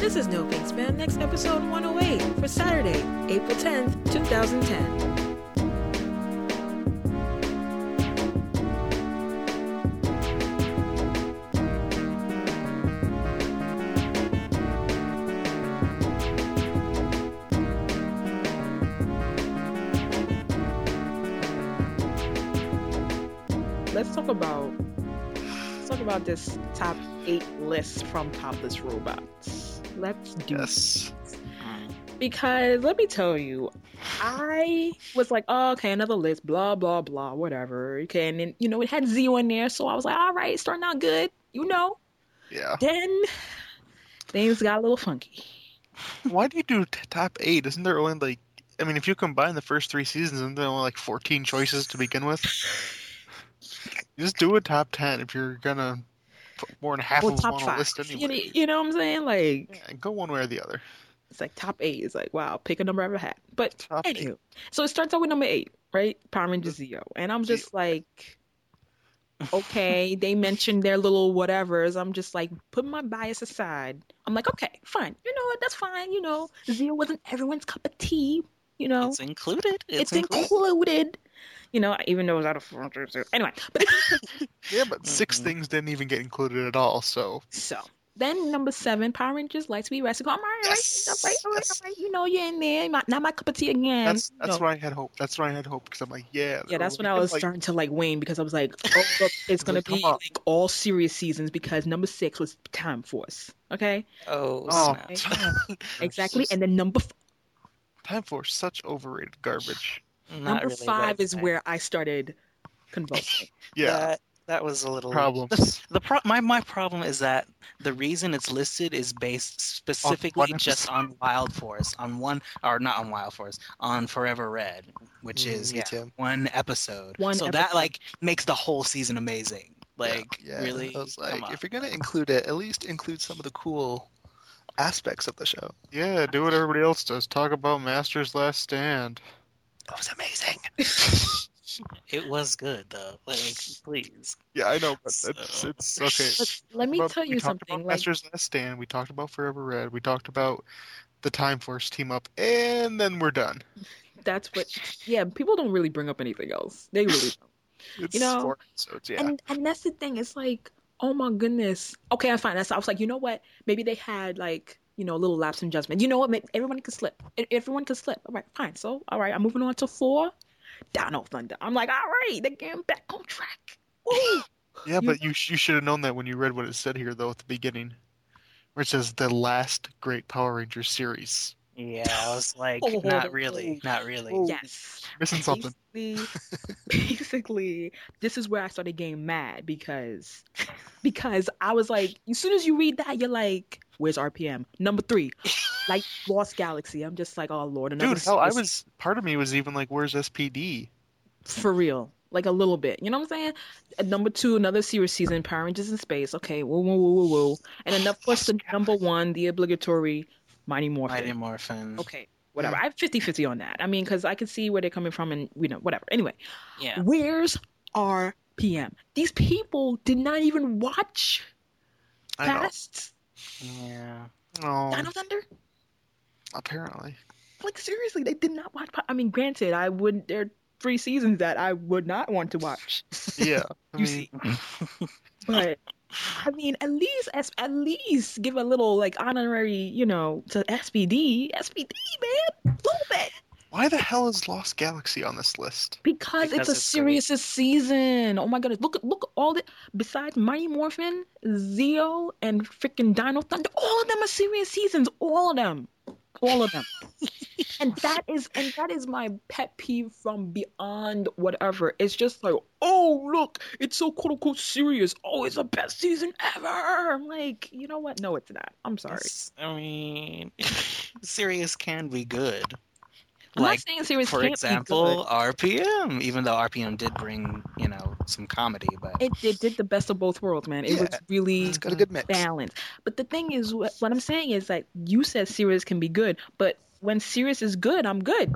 This is No Thanks Man, next episode 108 for Saturday, April 10th, 2010. Let's talk about this top 8 list from Topless Robots. Let's do Yes. this. Because let me tell you, I was like, oh, okay, another list, blah, blah, blah, whatever. Okay, and then, it had Zio in there, so I was like, all right, starting out good, Yeah. Then things got a little funky. Why do you do top 8? Isn't there only if you combine the first 3 seasons, isn't there only 14 choices to begin with? Just do a top 10 if you're gonna put more than half Or of them top on a 5. list anyway. You know what I'm saying? Like, Yeah, go one way or the other. it's like top 8 is like, wow, pick a number out of a hat. But Top anywho, 8. so it starts out with number 8, right? Power Rangers Zeo. And I'm just like, okay, they mentioned their little whatevers. I'm just like, putting my bias aside. I'm like, okay, fine. You know what? That's fine. Zeo wasn't everyone's cup of tea. It's included. It's included. Even though it was out of anyway. But Yeah, but 6 things didn't even get included at all, so. so then number 7, Power Rangers Lightspeed Rescue. I'm all right, Yes! all right. Yes. You're in there. Not my cup of tea again. That's why I had hope. That's why I had hope, because I'm like, yeah. Yeah, that's when I was starting to wane because I was like, oh, look, it's going to be like all serious seasons because number 6 was Time Force. Okay? Oh, snap. Exactly. And then number Time Force, such overrated garbage. number 5 is where I started convulsing. Yeah. That was a little Problems. My problem is that the reason it's listed is based specifically just on Wild Force, on Forever Red, which is one episode. That makes the whole season amazing. Really, I was like, if you're gonna include it, at least include some of the cool aspects of the show. Yeah, do what everybody else does. Talk about Master's Last Stand. That was amazing. It was good though. Please. Yeah, I know, but it's okay. Let me tell you we talked something. about Master's Last Stand. We talked about Forever Red. We talked about the Time Force team up, and then we're done. That's what. Yeah, people don't really bring up anything else. They really don't. It's 4 episodes. Yeah, and that's the thing. It's like, oh my goodness. Okay, I'm fine. I was like, you know what? Maybe they had a little lapse in judgment. You know what? Everyone can slip. Everyone can slip. All right, fine. So, all right, I'm moving on to 4. Dino Thunder. I'm like, all right, they're getting back on track. Woo! Yeah, but you should have known that when you read what it said here, though, at the beginning, where it says the last great Power Rangers series. Yeah, I was like, not really. Yes. Missing something. Basically, this is where I started getting mad because I was like, as soon as you read that, you're like, where's RPM? Number 3, like Lost Galaxy. I'm just like, oh Lord. Dude, hell, part of me was even like, where's SPD? For real. Like a little bit. You know what I'm saying? Number 2, another series season, Power Rangers in Space. Okay, whoa. And then, of course, the number 1, the obligatory Mighty Morphin. Okay, whatever. I have 50-50 on that. I mean, because I can see where they're coming from and, whatever. Anyway. Yeah. Where's RPM? These people did not even watch past Dino Thunder? Apparently. Like, seriously, they did not watch. I mean, granted, there are 3 seasons that I would not want to watch. Yeah. But I mean, at least give a little honorary, to SPD, man, a little bit. Why the hell is Lost Galaxy on this list? Because it's a serious season. Oh my goodness, look all the besides Mighty Morphin, Zeo, and freaking Dino Thunder, all of them are serious seasons. All of them. and that is my pet peeve from beyond whatever. It's just like, oh look, it's so quote unquote serious. Oh, it's the best season ever. I'm like, you know what? No, it's not. I'm sorry. I mean, serious can be good. I'm not saying serious for can't example, be good. RPM. Even though RPM did bring, some comedy, but it did the best of both worlds, man. It was really it's got a good mix. Balanced. But the thing is, what I'm saying is like you said, serious can be good, but when serious is good, I'm good.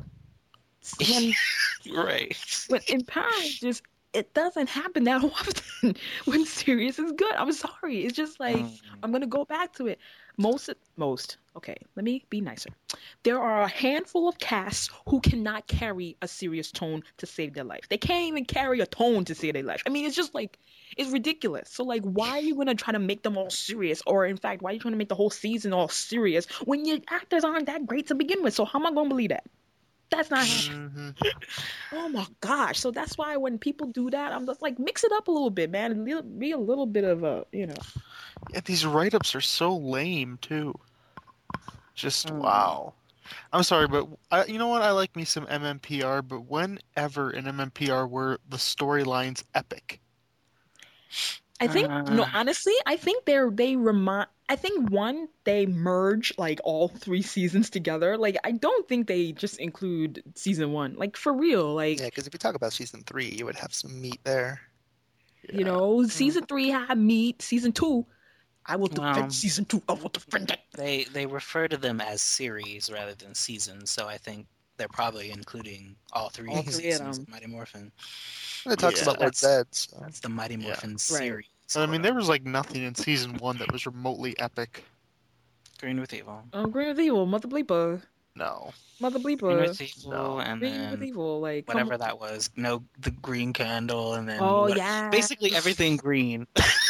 Right. When in Power Rangers, it doesn't happen that often when serious is good. I'm sorry. It's just like I'm gonna go back to it. most. Okay, let me be nicer. There are a handful of casts who cannot carry a serious tone to save their life. They can't even carry a tone to save their life. I mean, it's just like it's ridiculous. So like, why are you gonna try to make them all serious? Or in fact, why are you trying to make the whole season all serious when your actors aren't that great to begin with? So how am I gonna believe that? That's not happening. Oh my gosh. So that's why when people do that, I'm just like, mix it up a little bit, man. Be a little bit of a, Yeah, these write-ups are so lame, too. Just, wow. I'm sorry, but you know what? I like me some MMPR, but whenever in MMPR were the storylines epic? I think honestly, I think they merge like all 3 seasons together. Like I don't think they just include season 1. Like for real, like yeah, because if you talk about season 3, you would have some meat there. Yeah. Season 3 had meat. Season 2, I will defend season 2. I will defend it. They refer to them as series rather than seasons, so I think they're probably including all 3 seasons of Mighty Morphin. It talks about Lord Zed. So. That's the Mighty Morphin series. Right. I mean, there was like nothing in season 1 that was remotely epic. Green with Evil. Oh, Green with Evil, Mother Bleeper. No. Mother Bleeper. Green with Evil, and Green then with Evil, like whatever that was. No, the green candle, and then basically everything green.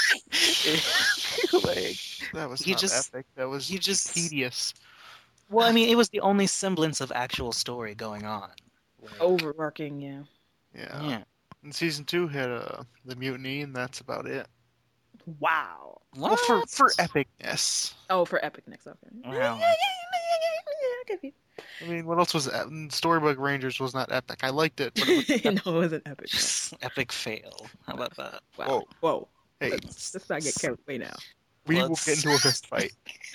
Like, that was not epic. That was just tedious. Well, I mean, it was the only semblance of actual story going on. Like, overworking, yeah. Yeah. And season 2 had the mutiny, and that's about it. Wow. What? Well, for epicness. Oh, for epicness, okay. Wow. I mean, what else was Storybook Rangers was not epic. I liked it, but it was no, it wasn't epic. Epic fail. How about that? Wow. Whoa. Hey, let's not get carried away now. We will get into a fist fight.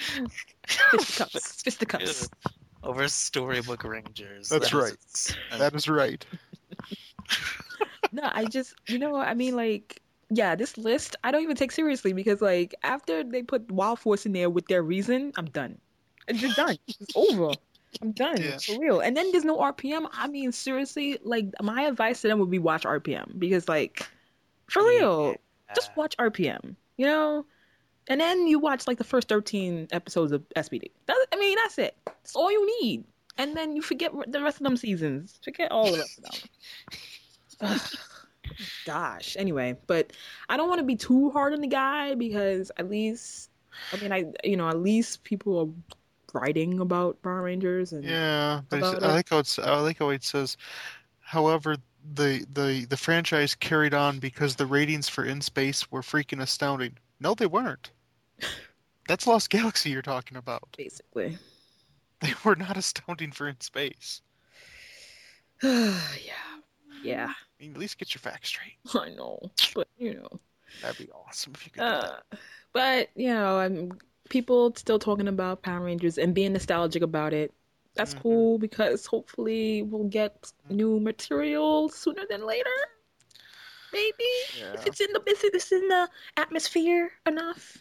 Fisticuffs. Over Storybook Rangers. That's right. That is right. No, I just, I mean, like, yeah, this list, I don't even take seriously because, like, after they put Wild Force in there with their reason, I'm done. It's just done. It's over. I'm done. Yeah. For real. And then there's no RPM. I mean, seriously, like, my advice to them would be watch RPM because, like, for real, just watch RPM, And then you watch, like, the first 13 episodes of SPD. That's it. That's all you need. And then you forget the rest of them seasons. Forget all the rest of them. Gosh. Anyway, but I don't want to be too hard on the guy because at least people are writing about Power Rangers and but I like how it says. However, the franchise carried on because the ratings for In Space were freaking astounding. No, they weren't. That's Lost Galaxy you're talking about. Basically, they were not astounding for In Space. Yeah. I mean, at least get your facts straight. I know, but that'd be awesome if you could do that. But people still talking about Power Rangers and being nostalgic about it. That's cool because hopefully we'll get new material sooner than later. Maybe if it's in the atmosphere enough,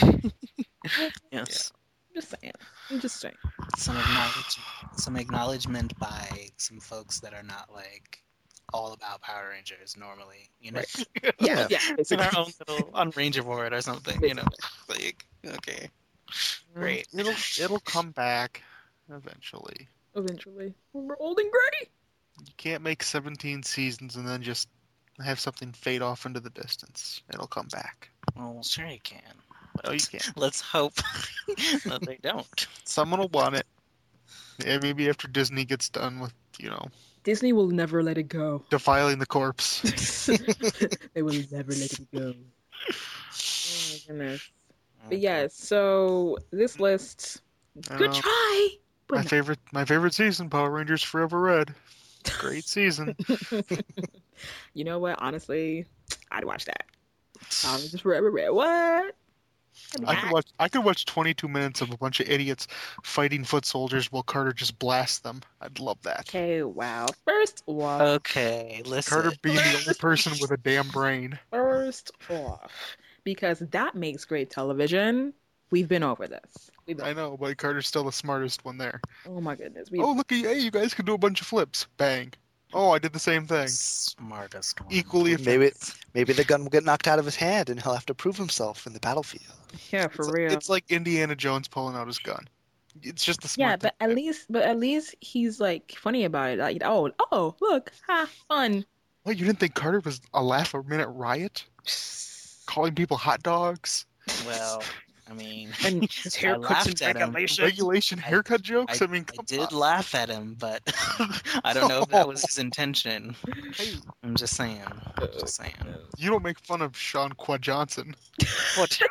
Yes. I'm just saying. Some acknowledgement by some folks that are not like all about Power Rangers normally, Right. Yeah. It's in our own little on Ranger Board or something, Like, okay, great. It'll come back eventually. We're old and gritty. You can't make 17 seasons and then just have something fade off into the distance. It'll come back. Well, sure you can. Oh, you can. Let's hope that they don't. Someone will want it. Yeah, maybe after Disney gets done with, Disney will never let it go. Defiling the corpse. They will never let it go. Oh my goodness. But yeah, so this list, good try. My favorite season, Power Rangers Forever Red. Great season. You know what? Honestly, I'd watch that. Power Rangers Forever Red. What? I could watch 22 minutes of a bunch of idiots fighting foot soldiers while Carter just blasts them. I'd love that. Okay, wow. First off. Okay, listen. Carter being the only person with a damn brain. First off. Because that makes great television. We've been over this. I know, but Carter's still the smartest one there. Oh my goodness. Look, hey, you guys can do a bunch of flips. Bang. Oh, I did the same thing. Smartest one. Equally effective. Maybe the gun will get knocked out of his hand and he'll have to prove himself in the battlefield. Yeah, for real. It's like Indiana Jones pulling out his gun. It's just the smart but at least he's like funny about it. Like, oh, look, fun. What, you didn't think Carter was a laugh-a-minute riot? Calling people hot dogs? Well, I mean, and his haircuts and regulation haircut jokes. I mean, I did laugh at him, but I don't know if that was his intention. I'm just saying. You don't make fun of Sean Qua Johnson. What?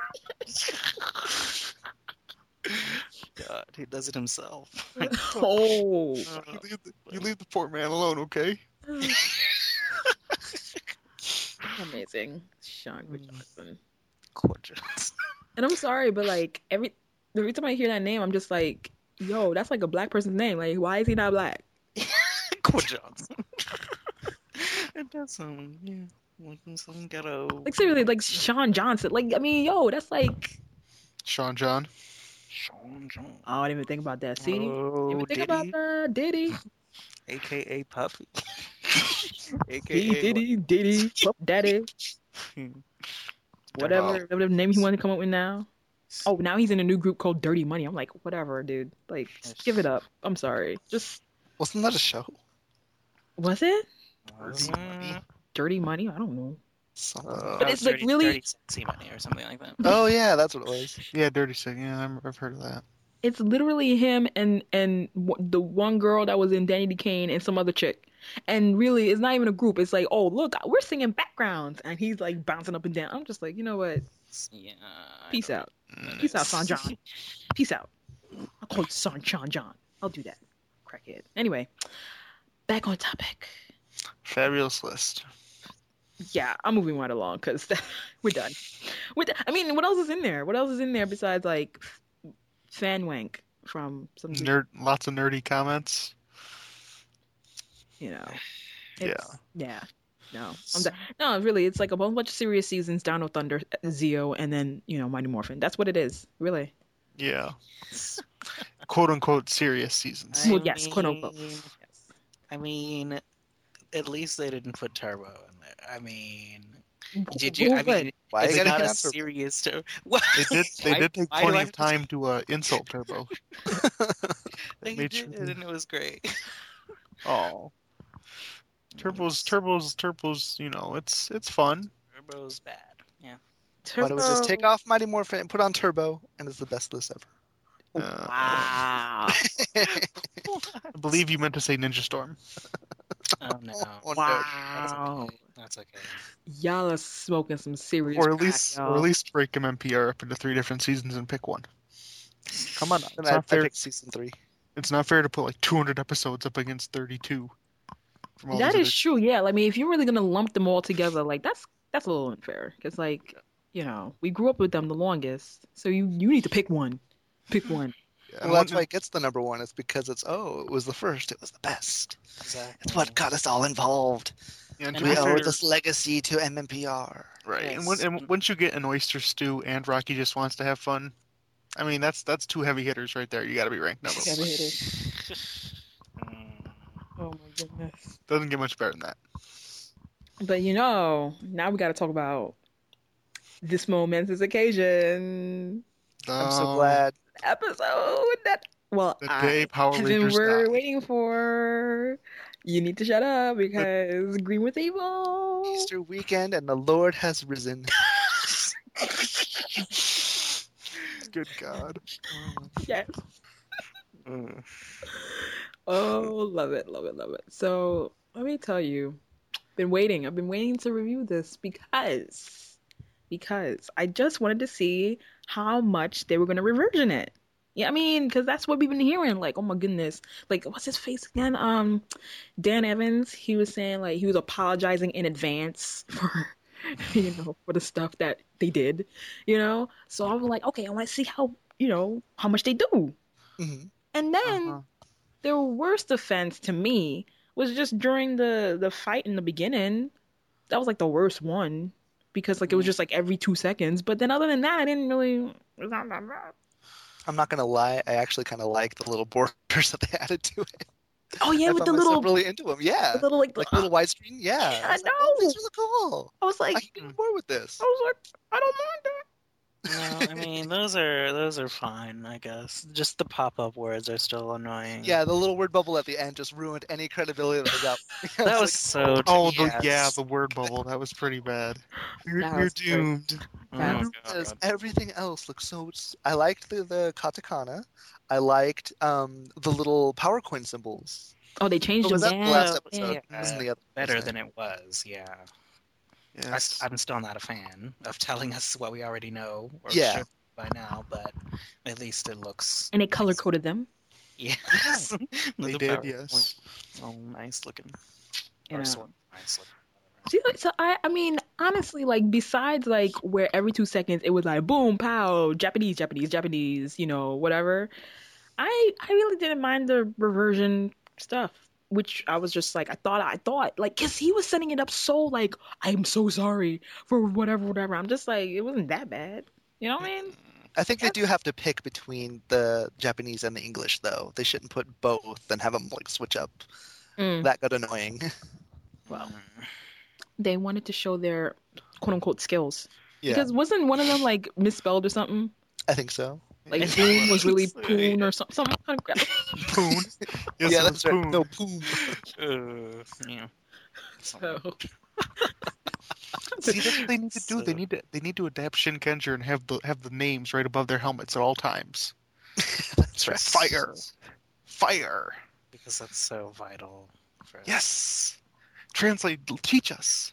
God, he does it himself. Oh, you leave the poor man alone, okay? Amazing, Sean Qua Johnson. Qua Johnson. And I'm sorry, but like every time I hear that name, I'm just like, yo, that's like a black person's name. Like, why is he not black? Qua Johnson. It does some, some ghetto. Like seriously, like Sean Johnson. Like, I mean, yo, that's like Sean John. I didn't even think about that. See, oh, didn't even think about that. Diddy, AKA Puffy. AKA Diddy, Puff Daddy. Whatever name he wanted to come up with now. Oh, now he's in a new group called Dirty Money. I'm like, whatever, dude. Like, just give it up. I'm sorry. Just wasn't that a show? Was it? Money. Dirty Money? I don't know. But it's like really Dirty Sexy Money or something like that. Oh yeah, that's what it was. Yeah, Dirty Sexy. Yeah, I've heard of that. It's literally him and the one girl that was in Danny Decane and some other chick. And really, it's not even a group. It's like, oh, look, we're singing backgrounds. And he's like bouncing up and down. I'm just like, you know what? Yeah. Peace out. Peace out, Son John. Peace out. I'll call you Son John. I'll do that. Crackhead. Anyway, back on topic. Fabulous list. Yeah, I'm moving right along because we're done. I mean, what else is in there? What else is in there besides like fan wank from some lots of nerdy comments? You know. Yeah. No, I'm done. No, really, it's like a whole bunch of serious seasons, Down with Thunder, Zeo, and then Mighty Morphin. That's what it is, really. Yeah. "Quote unquote" serious seasons. Well, yes, quote unquote. Yes. I mean, at least they didn't put Turbo in there. I mean, did you? I mean, why it's not a Turbo? serious Turbo. They did take plenty of time to insult Turbo. They did, and it was great. Oh. Turbo's, it's fun. Turbo's bad. Yeah. Turbo. Why don't we just take off Mighty Morphin and put on Turbo, and it's the best list ever. Wow. I believe you meant to say Ninja Storm. Oh no. Wow. That's okay. Y'all are smoking some serious Or at least break MMPR up into 3 different seasons and pick one. Come on. It's not fair. Season 3. It's not fair to put like 200 episodes up against 32. That is true, yeah. I mean, if you're really gonna lump them all together, like that's a little unfair. Because like, we grew up with them the longest, so you need to pick one. Pick one. Yeah, well, that's why it gets the number one. It's because it was the first. It was the best. Exactly. It's what got us all involved. Yeah, we owe this legacy to MMPR. Right. Yes. And once you get an oyster stew and Rocky Just Wants to Have Fun, I mean that's 2 heavy hitters right there. You got to be ranked number 1. Heavy hitters. Oh my goodness. Doesn't get much better than that. But now we got to talk about this momentous occasion. I'm so glad. Episode that day Power Rangers we're waiting for. You need to shut up because Green was evil. Easter weekend and the Lord has risen. Good God. Yes. Oh, love it. So let me tell you, I've been waiting to review this because I just wanted to see how much they were going to reversion it. Yeah, I mean, because that's what we've been hearing. Like, oh my goodness, like what's his face again? Dan Evans. He was saying like he was apologizing in advance for for the stuff that they did. So I was like, okay, I want to see how much they do. Mm-hmm. And then their worst offense to me was just during the fight in the beginning. That was like the worst one because like it was just like every 2 seconds. But then other than that, I didn't really. It's not that bad. I'm not gonna lie. I actually kind of like the little borders that they added to it. Oh yeah, I with found the myself little, really into them. Yeah, the little like, little widescreen. Yeah, I I was like, know. oh, these are really cool. I was like, I can do more with this. I was like, I don't mind that. No, I mean those are fine, I guess. Just the pop-up words are still annoying. Yeah, the little word bubble at the end just ruined any credibility that was out. That was so. Oh, yes. the word bubble. That was pretty bad. You're That was very- doomed. That Oh, Because God. everything else looks so. I liked the katakana. I liked the little power coin symbols. Oh, they changed Or was them. that the last Yeah, episode? yeah. It was in the other. Better wasn't than it? it was, yeah. Yes. I'm still not a fan of telling us what we already know or Yeah. should by now, but at least it looks. and they color coded them. Yes. They The did, power yes. point. Oh, nice looking. You Or know. sort of nice looking. See, like, so I mean, honestly, like besides like where every 2 seconds it was like boom, pow, Japanese, Japanese, Japanese, whatever. I really didn't mind the reversion stuff, which I was just like, I thought, like, cause he was setting it up so like, I'm so sorry for whatever. I'm just like, it wasn't that bad. You know what I mean? I think they do have to pick between the Japanese and the English, though. They shouldn't put both and have them like switch up. Mm. That got annoying. Well, they wanted to show their quote unquote skills. Yeah, Because wasn't one of them like misspelled or something? I think so. Like Yeah. boom was really poon or something. Some kind of crap. Poon. Yes, Yeah, it that's was right. Poon. No, poom. Yeah. So See, that's what they need to do. So- They need to adapt Shinkenger and have the names right above their helmets at all times. That's right. Fire. Because that's so vital. For Yes. Translate. Teach us.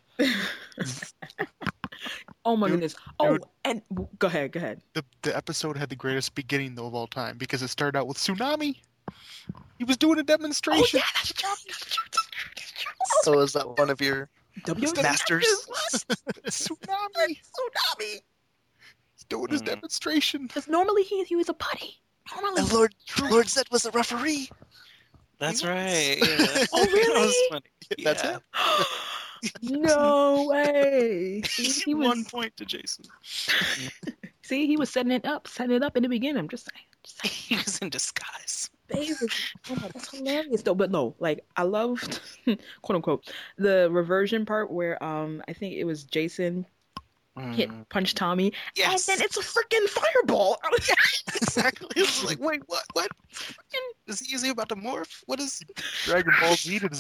oh my Dude, goodness. Oh, dude. and go ahead. The episode had the greatest beginning though of all time because it started out with tsunami. He was doing a demonstration. Oh yeah, that's true. So is that one of your masters? Tsunami. He's doing his demonstration. Because normally he was a putty. Normally. And Lord Zed was the referee. That's Yes. right. Yeah. Oh, really? That was funny. That's Yeah. it. No way. He was 1 point to Jason. see, he was setting it up in the beginning. I'm just saying. He was in disguise. Baby. Oh my, that's hilarious though. But no, like I loved quote unquote the reversion part where I think it was Jason hit punch Tommy, Yes. and then it's a freaking fireball. Exactly. It's like, wait, what? Is he usually about to morph? What is? Dragon Ball Z to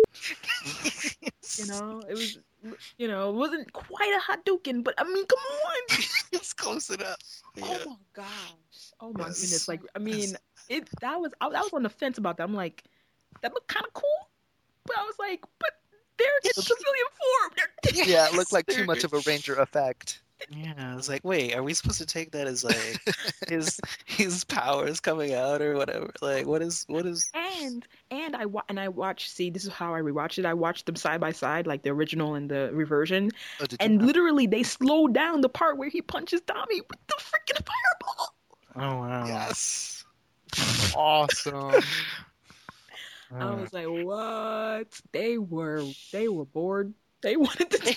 It was it wasn't quite a Hadouken, but I mean, come on. It's close enough. Yeah. Oh my gosh. Oh my Yes. goodness. Like I mean, I was on the fence about that. I'm like, that looked kind of cool, but I was like, but they're civilian form. They're Yeah, it looked like too They're- much of a Ranger effect. Yeah, I was like, wait, are we supposed to take that as like his powers coming out or whatever? Like, what is? and I watched. See, this is how I rewatched it. I watched them side by side, like the original and the reversion, Oh, did you and not? literally they slowed down the part where he punches Tommy with the freaking fireball. Oh wow. Yes. awesome. I was like, what? They were bored. They wanted to.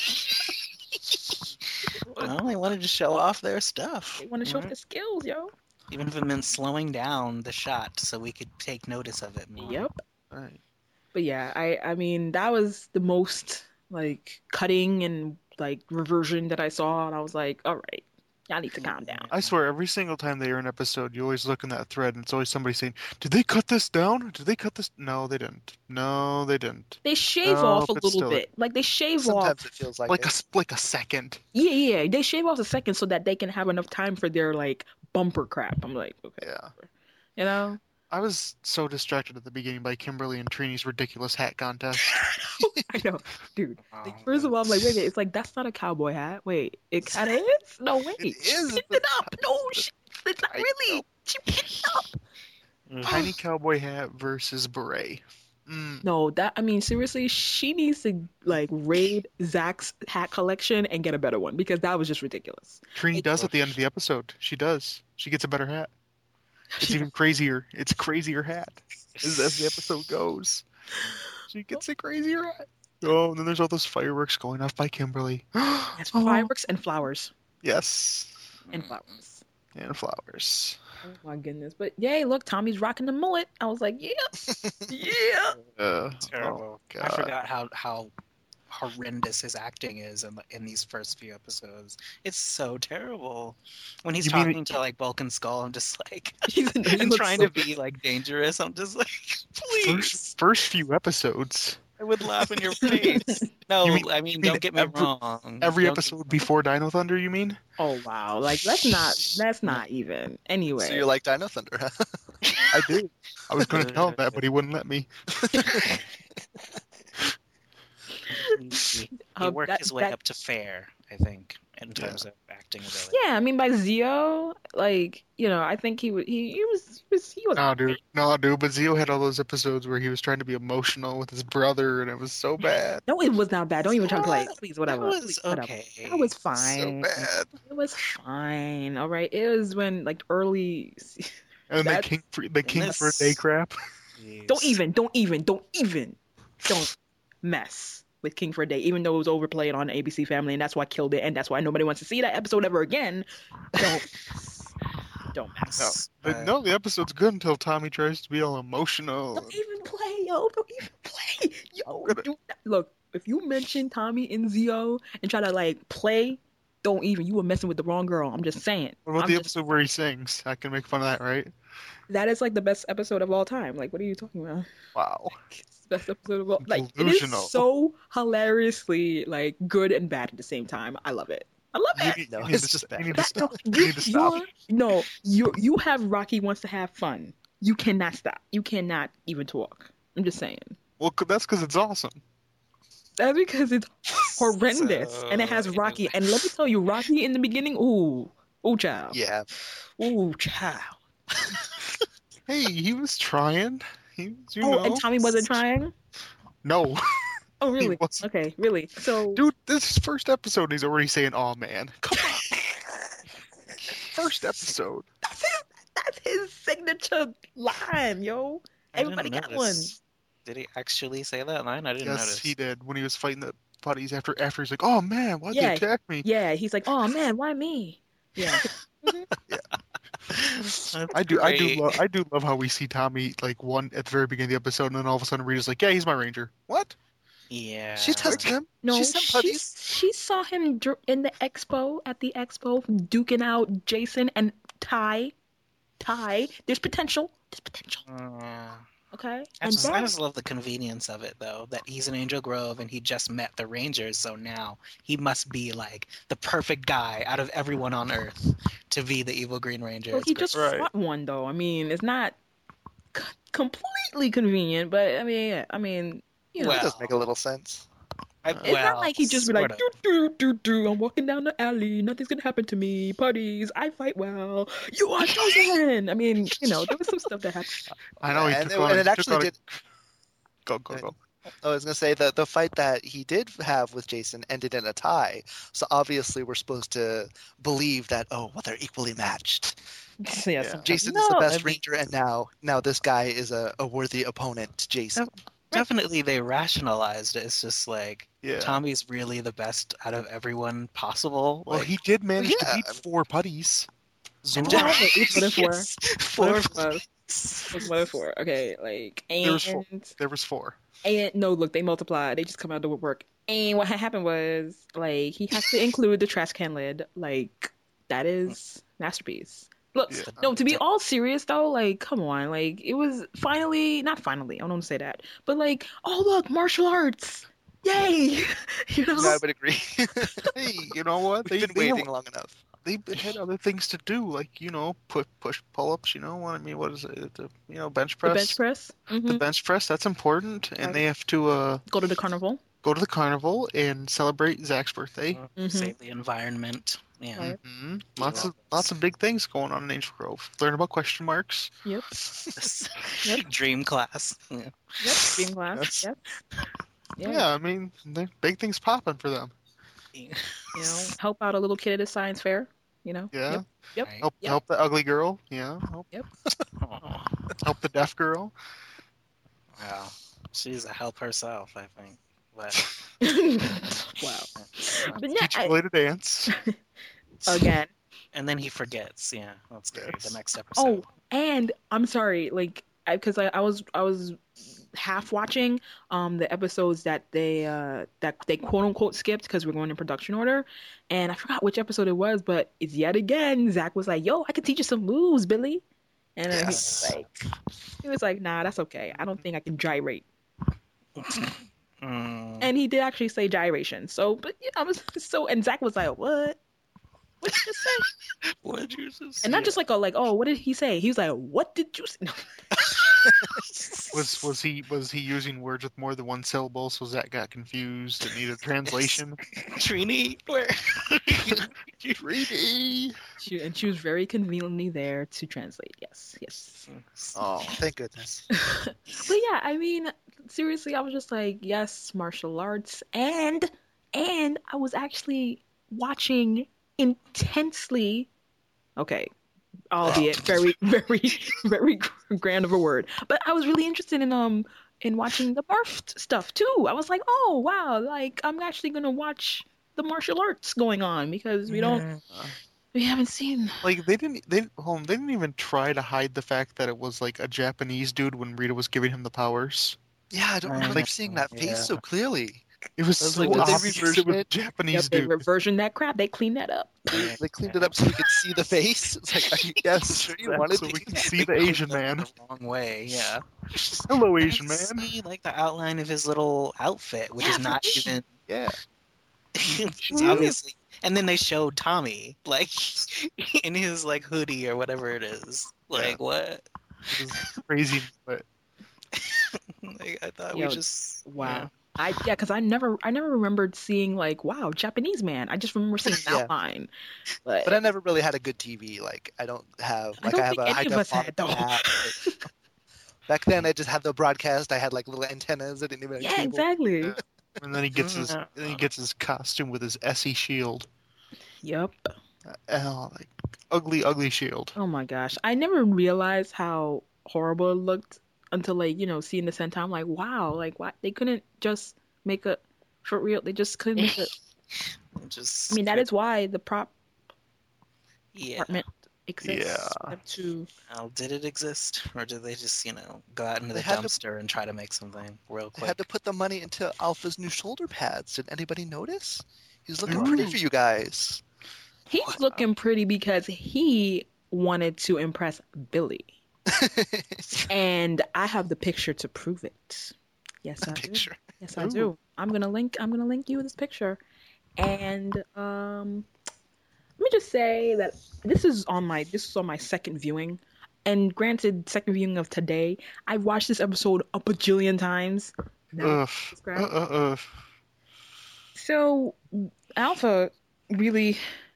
Well, they wanted to show off their stuff. They want to show off right? the skills, yo. Even if it meant slowing down the shot so we could take notice of it more. Yep. Right. But yeah, I mean that was the most like cutting and like reversion that I saw, and I was like, all right, y'all need to calm down. I swear, every single time they air an episode, you always look in that thread, and it's always somebody saying, "Did they cut this down? Did they cut this?" No, they didn't. No, they didn't. They shave No, off a but little still, bit, like they shave Sometimes off. it feels like Like it. like a second. Yeah, they shave off a second so that they can have enough time for their like bumper crap. I'm like, okay, Yeah. you know. I was so distracted at the beginning by Kimberly and Trini's ridiculous hat contest. I know, dude. Oh, First of all, I'm like, wait, it's like that's not a cowboy hat. Wait, it kind of is. No, wait, It she is, picked but- it up. No, it's not I really. She picked it up. Tiny cowboy hat versus beret. No, I mean, seriously, she needs to like raid Zach's hat collection and get a better one because that was just ridiculous. Trini does at the end of the episode. She does. She gets a better hat. It's even crazier. It's a crazier hat as the episode goes. She gets a crazier hat. Oh, and then there's all those fireworks going off by Kimberly. It's fireworks and flowers Yes. and flowers. And flowers. Oh my goodness! But yay, look, Tommy's rocking the mullet. I was like, yeah, yeah. Terrible. Oh, I forgot how horrendous his acting is in these first few episodes. It's so terrible. When he's talking to like Bulk and Skull, I'm just like, and trying to be like dangerous. I'm just like, please. First few episodes. I would laugh in your face. No, I mean, don't get me wrong. Every episode before Dino Thunder, you mean? Oh wow! Like that's not even. Anyway. So you like Dino Thunder, huh? I do. I was going to tell him that, but he wouldn't let me. He worked his way up to fair, I think, in terms of acting ability. Yeah, I mean by Zio, like I think he was. No, dude, but Zio had all those episodes where he was trying to be emotional with his brother, and it was so bad. No, it was not bad. Don't even try to play. Please, whatever. That was okay. That was fine. So bad. It was fine. All right. It was when like early. And they king for a day crap. Jeez. Don't mess with King for a Day, even though it was overplayed on ABC Family, and that's why I killed it, and that's why nobody wants to see that episode ever again. Don't mess. No, the episode's good until Tommy tries to be all emotional. Don't even play, yo. Don't even play, yo. Look, if you mention Tommy and Zio and try to like play, don't even. You were messing with the wrong girl. I'm just saying. What about the episode where he sings? I can make fun of that, right? That is like the best episode of all time. Like, what are you talking about? Wow. It's the best episode of all. Like, it Delusional. is so hilariously like good and bad at the same time. I love it. No, it's just bad. You need to stop. You have Rocky wants to have fun. You cannot stop. You cannot even talk. I'm just saying. Well, that's because it's awesome. That's because it's horrendous, and it has Rocky. And let me tell you, Rocky in the beginning, ooh, child. Yeah. Ooh, child. Hey, he was trying. And Tommy wasn't trying? No. Oh, really? He wasn't. Okay, really. So, dude, this is his first episode, and he's already saying, "Oh man, come on." First episode. That's his signature line, yo. Everybody got one. Did he actually say that line? I didn't notice. Yes, he did. When he was fighting the putties after he's like, "Oh man, why'd they attack me?" Yeah, he's like, "Oh man, why me?" Yeah. Yeah. I do love how we see Tommy like one at the very beginning of the episode, and then all of a sudden Rita's like, "Yeah, he's my ranger." What? Yeah. She tested him. No, she sent putties. She saw him in the expo at the expo duking out Jason and Ty. There's potential. Okay. I just love the convenience of it, though, that he's in Angel Grove and he just met the Rangers, so now he must be like the perfect guy out of everyone on Earth to be the evil Green Ranger. Well, he just fought one, though. I mean, it's not completely convenient, but I mean, it does make a little sense. It's not like he just be like, do. I'm walking down the alley. Nothing's going to happen to me. Parties. I fight well. You are chosen. I mean, there was some stuff that happened. I know. It actually did. Go. I was going to say that the fight that he did have with Jason ended in a tie. So obviously we're supposed to believe that, they're equally matched. Yes. Jason is the best ranger, and now this guy is a worthy opponent to Jason. Definitely, they rationalized it. It's just like Tommy's really the best out of everyone possible. Well, he did manage to eat 4 putties. Four. Okay, like there was 4. And no, look, they multiply. They just come out to work. And what happened was like he has to include the trash can lid. Like that is masterpiece. Look, no, to be all serious though, like, come on, like, it was not finally, I don't want to say that, but like, oh look, martial arts, yay, Yeah, I would agree. Hey, you know what? They've been waiting long enough. They had other things to do, like, push pull-ups, what is it, bench press? The bench press? Mm-hmm. The bench press, that's important, and they have to, go to the carnival and celebrate Zach's birthday. Save the environment. Yeah. Mm-hmm. Lots of big things going on in Angel Grove. Learn about question marks. Yep. Dream class. Yeah. Yep. Dream class. Yep. Yeah, I mean, big things popping for them. Help out a little kid at a science fair. Yeah. Yep. Help the ugly girl. Yeah. Yep. Help the deaf girl. Wow. She's a help herself, I think. But... Wow. But Teach Billy to dance. Again, And then he forgets. Yeah, that's good. The next episode. Oh, and I'm sorry, like, because I was half watching the episodes that they quote unquote skipped because we're going in production order, and I forgot which episode it was, but it's yet again Zach was like, "Yo, I can teach you some moves, Billy," and he was like, "Nah, that's okay. I don't think I can gyrate." And he did actually say gyration. So, but I was and Zach was like, "What? What did you say?" What did you say? And not just like, oh, what did he say? He was like, "What did you say?" No. Was he using words with more than one syllable, so Zach got confused and needed translation? Trini, where? Trini. And she was very conveniently there to translate. Yes. Oh, thank goodness. But yeah, I mean, seriously, I was just like, yes, martial arts, and I was actually watching intensely. Okay, albeit very, very, very grand of a word, but I was really interested in watching the Barf stuff too. I was like, oh wow, like I'm actually gonna watch the martial arts going on because we haven't seen. Like they didn't even try to hide the fact that it was like a Japanese dude when Rita was giving him the powers. Yeah, I don't remember seeing that face so clearly. It was so like, obvious it was a Japanese dude. They reversioned that crap. They cleaned that up. They cleaned it up so we could see the face. It's like, yes, you wanted so to we can see the Asian man. The wrong way, yeah. Hello, Asian man. See, like the outline of his little outfit, which is not even. Yeah. It's obviously. And then they showed Tommy, like, in his like hoodie or whatever it is. Like what? It was crazy, but like, I thought we just wow. Because I never remembered seeing like, wow, Japanese man. I just remember seeing an outline. But I never really had a good TV. Like I don't have like I have a high def Back then I just had the broadcast. I had like little antennas. I didn't even have cable. Exactly. And then he gets his costume with his SE shield. Yep. Like ugly shield. Oh my gosh. I never realized how horrible it looked until like, seeing the Sentai. I'm like, wow, like why they couldn't just make a for real, they just couldn't make it. I mean, that is why the prop department exists. Yeah. Did it exist? Or did they just, go out into the dumpster and try to make something real quick? They had to put the money into Alpha's new shoulder pads. Did anybody notice? He's looking pretty for you guys. He's looking pretty because he wanted to impress Billy. And I have the picture to prove it. Yes, I do. Yes, I do. I'm gonna link you this picture. And let me just say that this is on my second viewing. And granted, second viewing of today, I've watched this episode a bajillion times. So Alpha really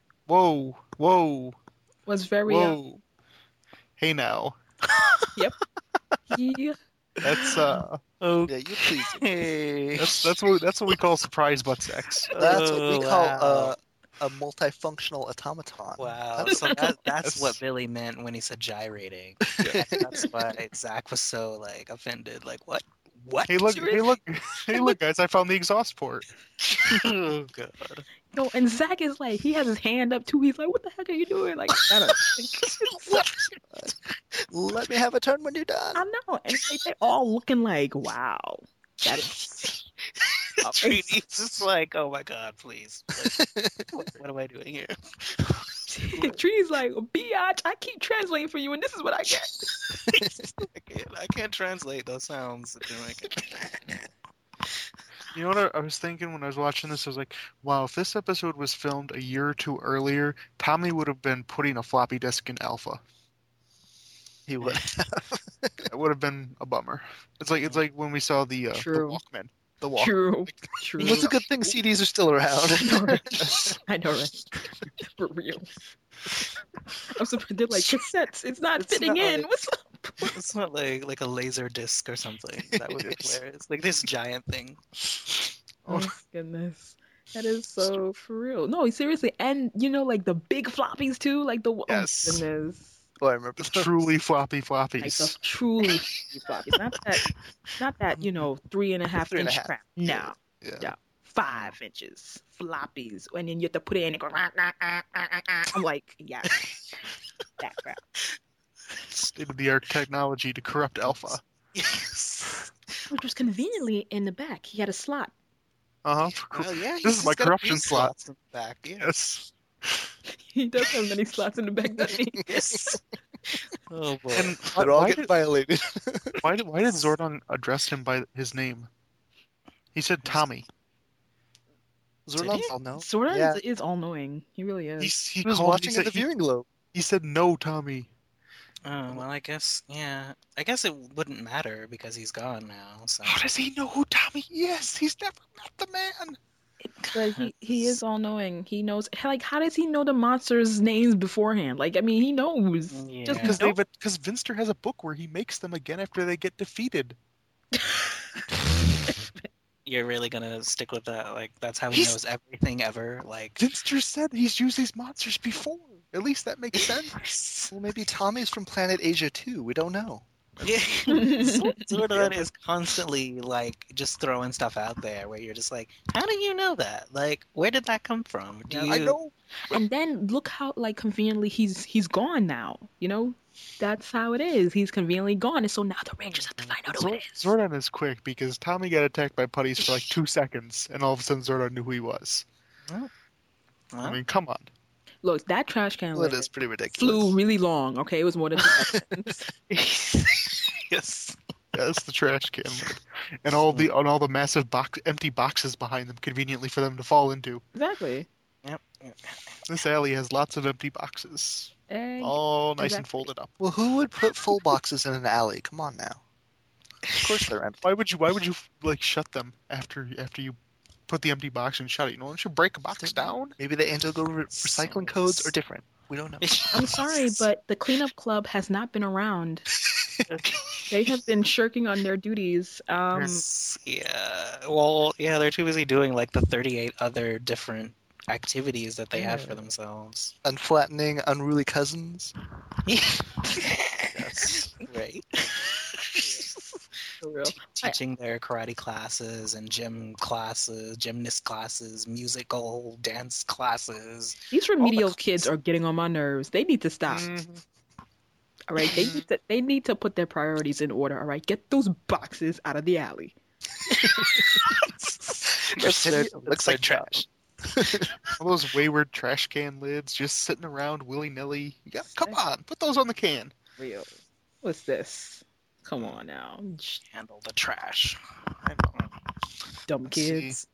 was very hey now. Yep. Yeah. That's yeah, you please. Hey. That's what we call surprise butt sex. That's what we call a multifunctional automaton. Wow. So that's what Billy meant when he said gyrating. Yeah. That's why Zach was so like offended. Like what? What? Hey look, guys! I found the exhaust port. Oh god. No, and Zach is like, he has his hand up too. He's like, "What the heck are you doing?" Like, let me have a turn when you're done. I know, and they're all looking like, "Wow, that is." Trini's just like, "Oh my god, please! Like, what am I doing here?" Trini's like, "Biatch, I keep translating for you, and this is what I get." I can't translate those sounds. You know what I was thinking when I was watching this? I was like, wow, if this episode was filmed a year or two earlier, Tommy would have been putting a floppy disk in Alpha. He would have. It would have been a bummer. It's like when we saw the Walkman. The Walkman. True. It's a good thing CDs are still around. I know, right? For real. I'm surprised they're like cassettes. It's not fitting in. What's up? It's not like a laser disc or something. That would be hilarious. Like this giant thing. Oh my goodness. That is so for real. No, seriously. And like the big floppies too. Like the yes. Oh goodness. Oh, I remember the truly floppy floppies. Like the truly floppy floppies. Not that 3.5 inch crap. No. Yeah. 5 inches floppies, and then you have to put it in and go. I'm like, yeah, that crap. State-of-the-art technology to corrupt Alpha. Yes. Which was conveniently in the back. He had a slot. Well, yeah, this is my corruption slot. In the back. Yeah. Yes. He does have many slots in the back, doesn't he? Yes. Oh boy. And they're all getting violated. Why did Zordon address him by his name? He said Tommy. Zordon's all know. Zordon is all-knowing. He really is. He was watching at the viewing globe. He said, no, Tommy. Oh, well, I guess it wouldn't matter because he's gone now. So. How does he know who Tommy is? He's never met the man. But he is all-knowing. He knows. Like, how does he know the monsters' names beforehand? Like, I mean, he knows. Yeah. Just because Vinster has a book where he makes them again after they get defeated. You're really gonna stick with that? Like, that's how he knows everything ever? Like, Vinster said he's used these monsters before. At least that makes sense. Well, maybe Tommy's from Planet Asia too. We don't know. Yeah. Zordon is constantly like just throwing stuff out there where you're just like, how do you know that? Like, where did that come from? I know. And then look how like conveniently he's gone now. You know, that's how it is. He's conveniently gone, and so now the Rangers have to find out who it is. Zordon is quick because Tommy got attacked by putties for like 2 seconds, and all of a sudden Zordon knew who he was. Well, I mean, come on. Look, that trash can Well, it is pretty ridiculous. flew really long. Okay, it was more than 2 seconds. Yes. That's the trash can lid. And all the massive empty boxes behind them, conveniently for them to fall into. Exactly. Yep. This alley has lots of empty boxes, all nice and folded up. Well, who would put full boxes in an alley? Come on now. Of course they're empty. Why would you like shut them after you put the empty box and shut it? You know, don't you break a box down? Maybe the Angel recycling codes are different. We don't know. I'm sorry, but the cleanup club has not been around. They have been shirking on their duties. Yeah. Well, yeah, they're too busy doing like the 38 other different activities that they have for themselves. Unflattening unruly cousins. Yes. Right. For real. Teaching their karate classes and gymnast classes, musical dance classes. These remedial kids are getting on my nerves. They need to stop. Mm-hmm. All right, they need to put their priorities in order. All right, get those boxes out of the alley. Looks like trash. All those wayward trash can lids just sitting around willy-nilly. Come on, put those on the can. Real. What's this? Come on now. Handle the trash. Dumb kids.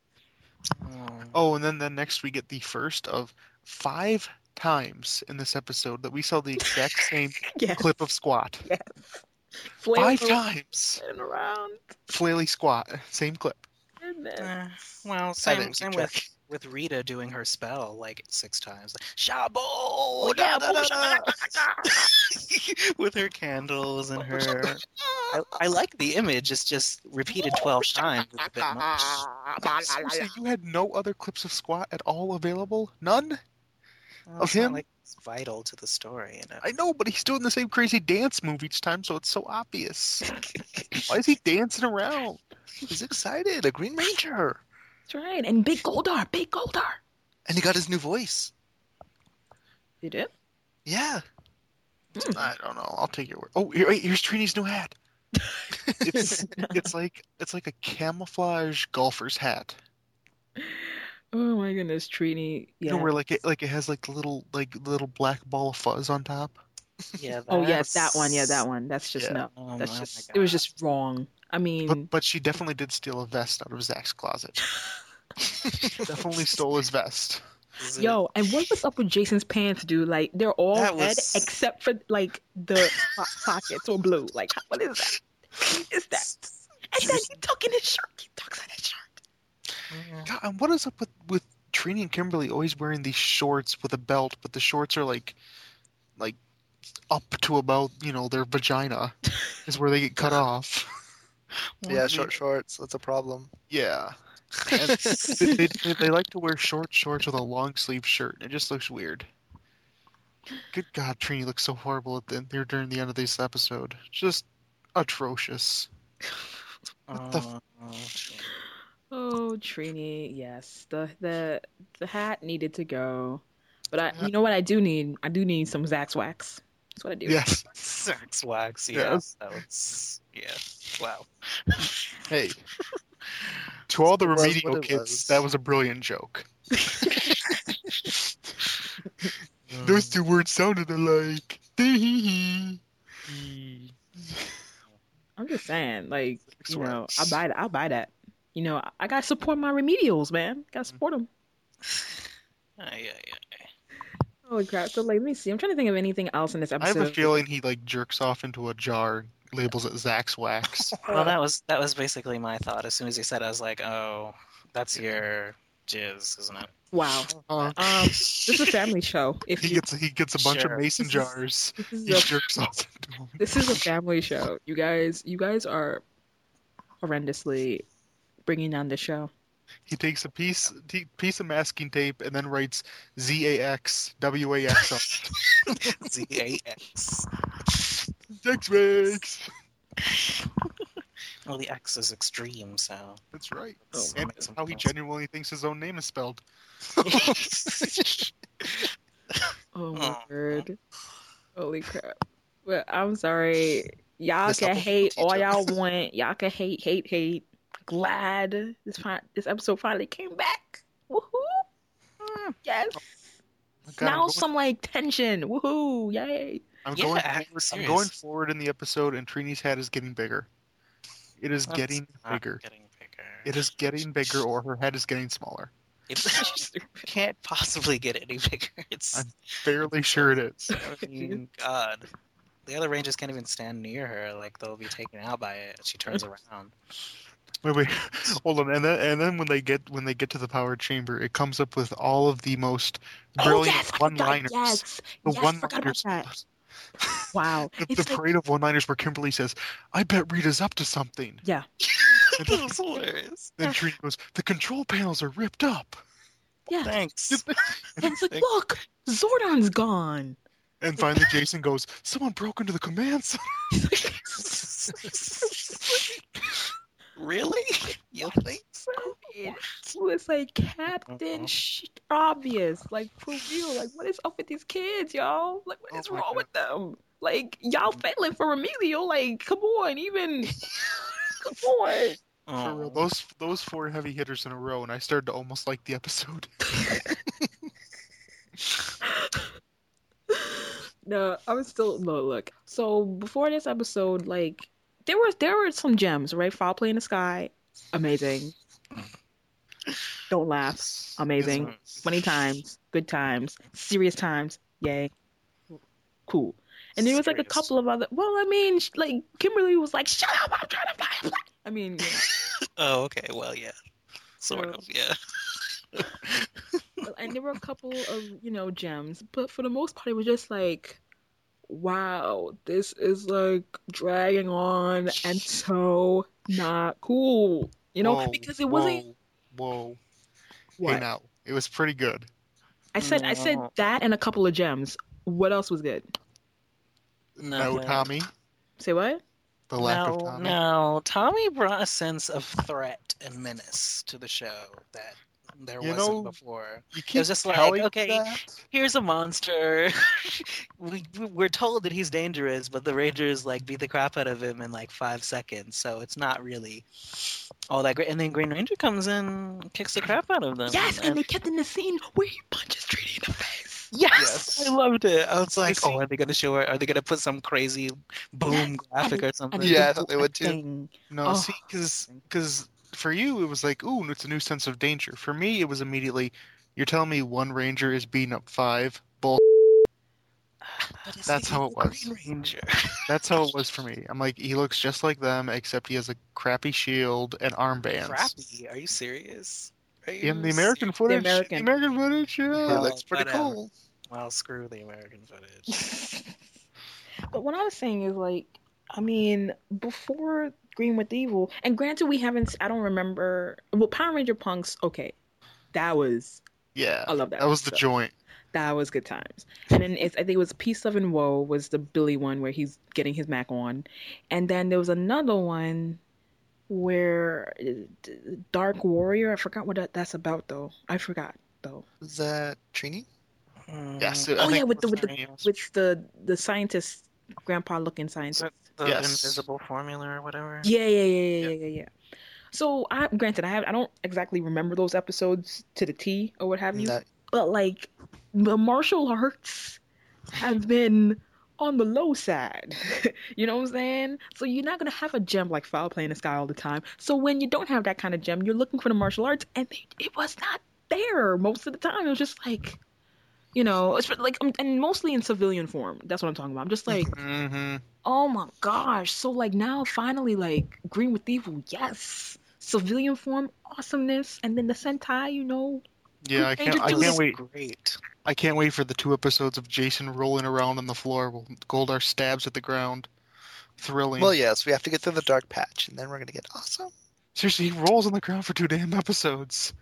Oh, and then next we get the first of 5 times in this episode that we saw the exact same clip of Squat. Yes. 5 times. Around. Flaily Squat, same clip. Well, same with Rita doing her spell like 6 times. Shabo! Da, da, da, da. With her candles and her... I like the image. It's just repeated 12 times. It's a bit much. Seriously, you had no other clips of Squat at all available? None? Well, of him? Not like it's vital to the story, you know. I know, but he's doing the same crazy dance move each time, so it's so obvious. Why is he dancing around? He's excited. A Green Ranger. That's right. And Big Goldar. And he got his new voice. You did? Yeah. I don't know. I'll take your word. Oh, here's Trini's new hat. It's like a camouflage golfer's hat. Oh my goodness, Trini. Yeah. You know where it has like the little black ball of fuzz on top. Yeah. Oh yes, that one. Yeah, that one. That's just no. That's just. It was just wrong. I mean. But she definitely did steal a vest out of Zach's closet. Definitely stole his vest. Yo, and what was up with Jason's pants, dude? Like, they're all red except for, like, the pockets were blue. Like, what is that? What is that? And then he tucks in his shirt. He tucks in his shirt. God, and what is up with Trini and Kimberly always wearing these shorts with a belt, but the shorts are, like up to about, their vagina is where they get cut off. Yeah, short shorts. That's a problem. Yeah. And they like to wear short shorts with a long sleeve shirt. It just looks weird. Good God, Trini looks so horrible during the end of this episode. Just atrocious. What the Oh, Trini, yes. The hat needed to go. But you know what I do need? I do need some Zax wax. That's what I do. Yes. Zax wax, yeah. Yes. That was, yeah. Wow. Hey. To all the remedial kids, that was a brilliant joke. Those two words sounded alike. I'm just saying, like, I'll buy that. I gotta support my remedials, man. Gotta support them. Yeah. Holy crap! So, like, let me see. I'm trying to think of anything else in this episode. I have a feeling he like jerks off into a jar, labels it Zax wax. Well, that was basically my thought. As soon as he said, I was like, "Oh, that's your jizz, isn't it?" Wow. This is a family show. He gets a bunch of mason jars. He jerks off into them. This is a family show. You guys are horrendously bringing down the show. He takes a piece of masking tape and then writes ZAX WAX on it. ZAX. Zax. Well, the X is extreme, so that's right. And how he genuinely thinks his own name is spelled. Oh my word! Holy crap! Well, I'm sorry. Y'all can hate all y'all want. Y'all can hate. Glad this episode finally came back. Woohoo! Yes. Now some like tension. Woohoo! Yay! I'm going forward in the episode, and Trini's head is getting bigger. It is getting bigger. It is getting bigger, or her head is getting smaller. It can't possibly get any bigger. I'm fairly sure it is. I mean, God. The other Rangers can't even stand near her. Like, they'll be taken out by it. She turns around. Wait, hold on. And then when they get to the power chamber, it comes up with all of the most brilliant one-liners. Yes, forgot about that. Wow. The parade of one-liners where Kimberly says, "I bet Rita's up to something." Yeah. That's hilarious. Then Trina goes, "The control panels are ripped up." Yeah. Thanks. And it's like, look, Zordon's gone. And finally Jason goes, "Someone broke into the command center." Really? You think so? It was like Captain obvious. Like, for real. Like, what is up with these kids, y'all? Like, what is wrong with them? Like, y'all failing for remedial. Like, come on, even. Come on. For real, those 4 heavy hitters in a row, and I started to almost like the episode. No, I was still look. So before this episode, like, there were some gems, right? Foul play in the sky, amazing. Don't laugh, amazing. Funny times, good times, serious times, yay, cool. And there was like a couple of other. Well, I mean, like Kimberly was like, "Shut up! I'm trying to fly." I mean. Oh, okay. Well, yeah, sort of, yeah. And there were a couple of gems, but for the most part, it was just like, wow, this is like dragging on and so not cool. Because it wasn't. Whoa. What? Hey, now it was pretty good. I said that and a couple of gems. What else was good? No, Tommy. Say what? The lack of Tommy. No, Tommy brought a sense of threat and menace to the show that there wasn't before. It was just like, okay, here's a monster. We're told that he's dangerous, but the Rangers like beat the crap out of him in like 5 seconds, so it's not really all that great. And then Green Ranger comes in, kicks the crap out of them. Yes, and they kept in the scene where he punches Trini in the face. Yes, I loved it. I was like, are they going to show it? Are they going to put some crazy boom graphic or something? Yeah, I thought they would too. No, see, because for you, it was like, ooh, it's a new sense of danger. For me, it was immediately, you're telling me one Ranger is beating up 5? Bull. That's how it was. Ranger. That's how it was for me. I'm like, he looks just like them, except he has a crappy shield and armbands. Crappy? Are you serious? In the American footage, yeah. It looks pretty cool. Well, screw the American footage. But what I was saying is, like, I mean, before Green with Evil, and granted, I don't remember. Well, Power Ranger Punks, okay, that was. Yeah, I love that. That was the joint. That was good times. And then I think it was Peace, Love, and Woe was the Billy one where he's getting his Mac on, and then there was another one. where Dark Warrior. I forgot what that's about though. I forgot though. Is that Trini? Yes. Oh yeah, with the scientist, grandpa looking scientist. The invisible formula or whatever. Yeah. So granted, I don't exactly remember those episodes to the T or what have you, but like the martial arts have been on the low side. You know what I'm saying? So you're not gonna have a gem like Foul Play in the Sky all the time. So when you don't have that kind of gem, you're looking for the martial arts, and it was not there most of the time. It was just like, it's like, and mostly in civilian form. That's what I'm talking about. I'm just like, oh my gosh. So like now finally like Green with Evil, yes. Civilian form, awesomeness, and then the Sentai, Yeah, I can't wait. Great. I can't wait for the 2 episodes of Jason rolling around on the floor while Goldar stabs at the ground. Thrilling. Well, yes, we have to get through the dark patch, and then we're gonna get awesome. Seriously, he rolls on the ground for 2 damn episodes.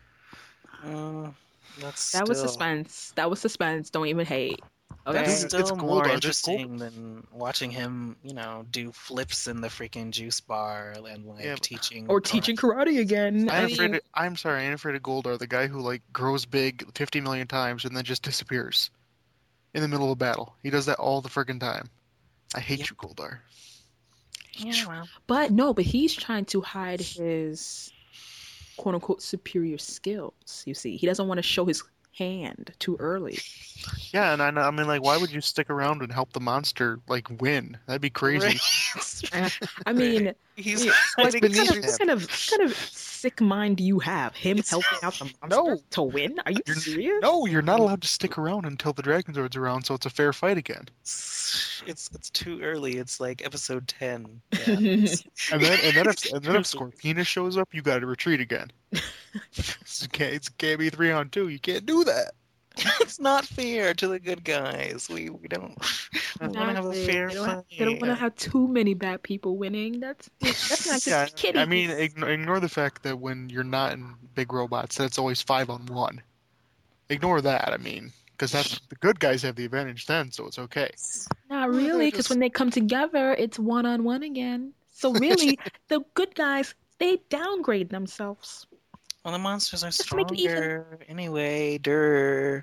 That was suspense. Don't even hate. Okay. That's still more interesting than watching him, do flips in the freaking juice bar and teaching karate again. I'm sorry, I ain't afraid of Goldar, the guy who like grows big 50 million times and then just disappears in the middle of a battle. He does that all the friggin' time. I hate you, Goldar. Yeah, well. But he's trying to hide his quote unquote superior skills. You see, he doesn't want to show his hand too early. Yeah, and I mean, like, why would you stick around and help the monster like win? That'd be crazy. I mean, he's what kind of sick mind do you have? Him helping out the monster to win? Are you serious? No, you're not allowed to stick around until the Dragonzord's around, so it's a fair fight again. It's too early. It's like episode 10. Yeah. and then if Scorpina shows up, you got to retreat again. It can't be 3-on-2. You can't do that. It's not fair to the good guys. We don't want to have a fair fight. They don't want to have too many bad people winning. That's not just kidding. I mean, ignore the fact that when you're not in Big Robots, that it's always 5-on-1. Ignore that. I mean, because that's the good guys have the advantage then, so it's okay. Not really, because when they come together, it's 1-on-1 again. So really, the good guys, they downgrade themselves. Well, the monsters are stronger anyway. The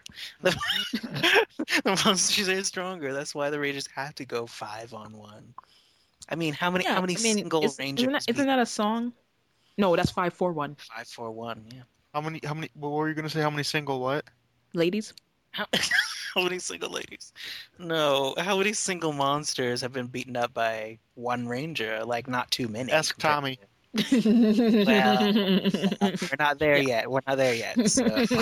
monsters are stronger. That's why the Rangers have to go 5-on-1. I mean, how many single Rangers? Isn't that a song? No, that's 5-4-1. 5-4-1. Yeah. How many? What were you gonna say? How many single what? Ladies. How many single ladies? No. How many single monsters have been beaten up by one Ranger? Like, not too many. Ask Tommy. Well, we're not there yet. So.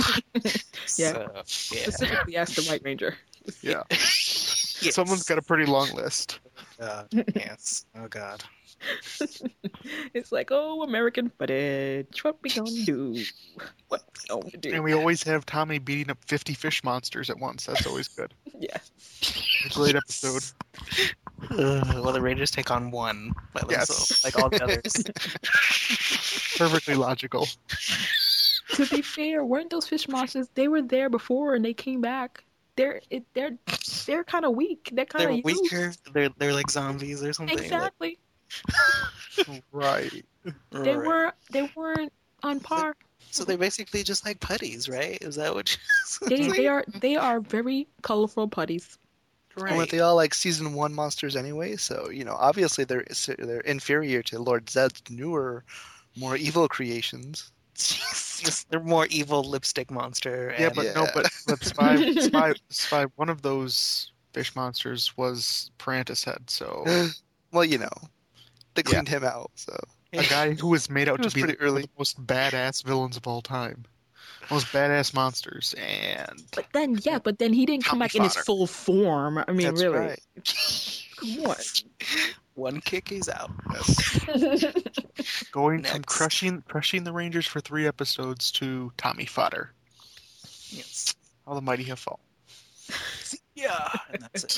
Specifically ask the White Ranger. Yeah. Yes. Someone's got a pretty long list. Yes. Oh, God. It's like, American footage. What we gonna do? And we always have Tommy beating up 50 fish monsters at once. That's always good. Yeah. A great episode. Well, the Rangers take on one by themselves, like all the others. Perfectly logical. To be fair, weren't those fish monsters? They were there before and they came back. They're kind of weak. They're weaker. They're like zombies or something. Exactly. Right. They weren't on par. So they're basically just like putties, right? Is that what? They are very colorful putties. Right. And they all like season 1 monsters anyway, so obviously they're inferior to Lord Zed's newer, more evil creations. Jesus, they're more evil lipstick monster. But Spy, one of those fish monsters was Parantis Head, so well, they cleaned him out, so a guy who was made out to be one of the most badass villains of all time. Most badass monsters, But then he didn't come back in his full form. I mean, that's really. Right. Come on. One kick, he's out. Yes. Going from crushing the Rangers for 3 episodes to Tommy fodder. Yes. How the mighty have fallen. Yeah, and that's it.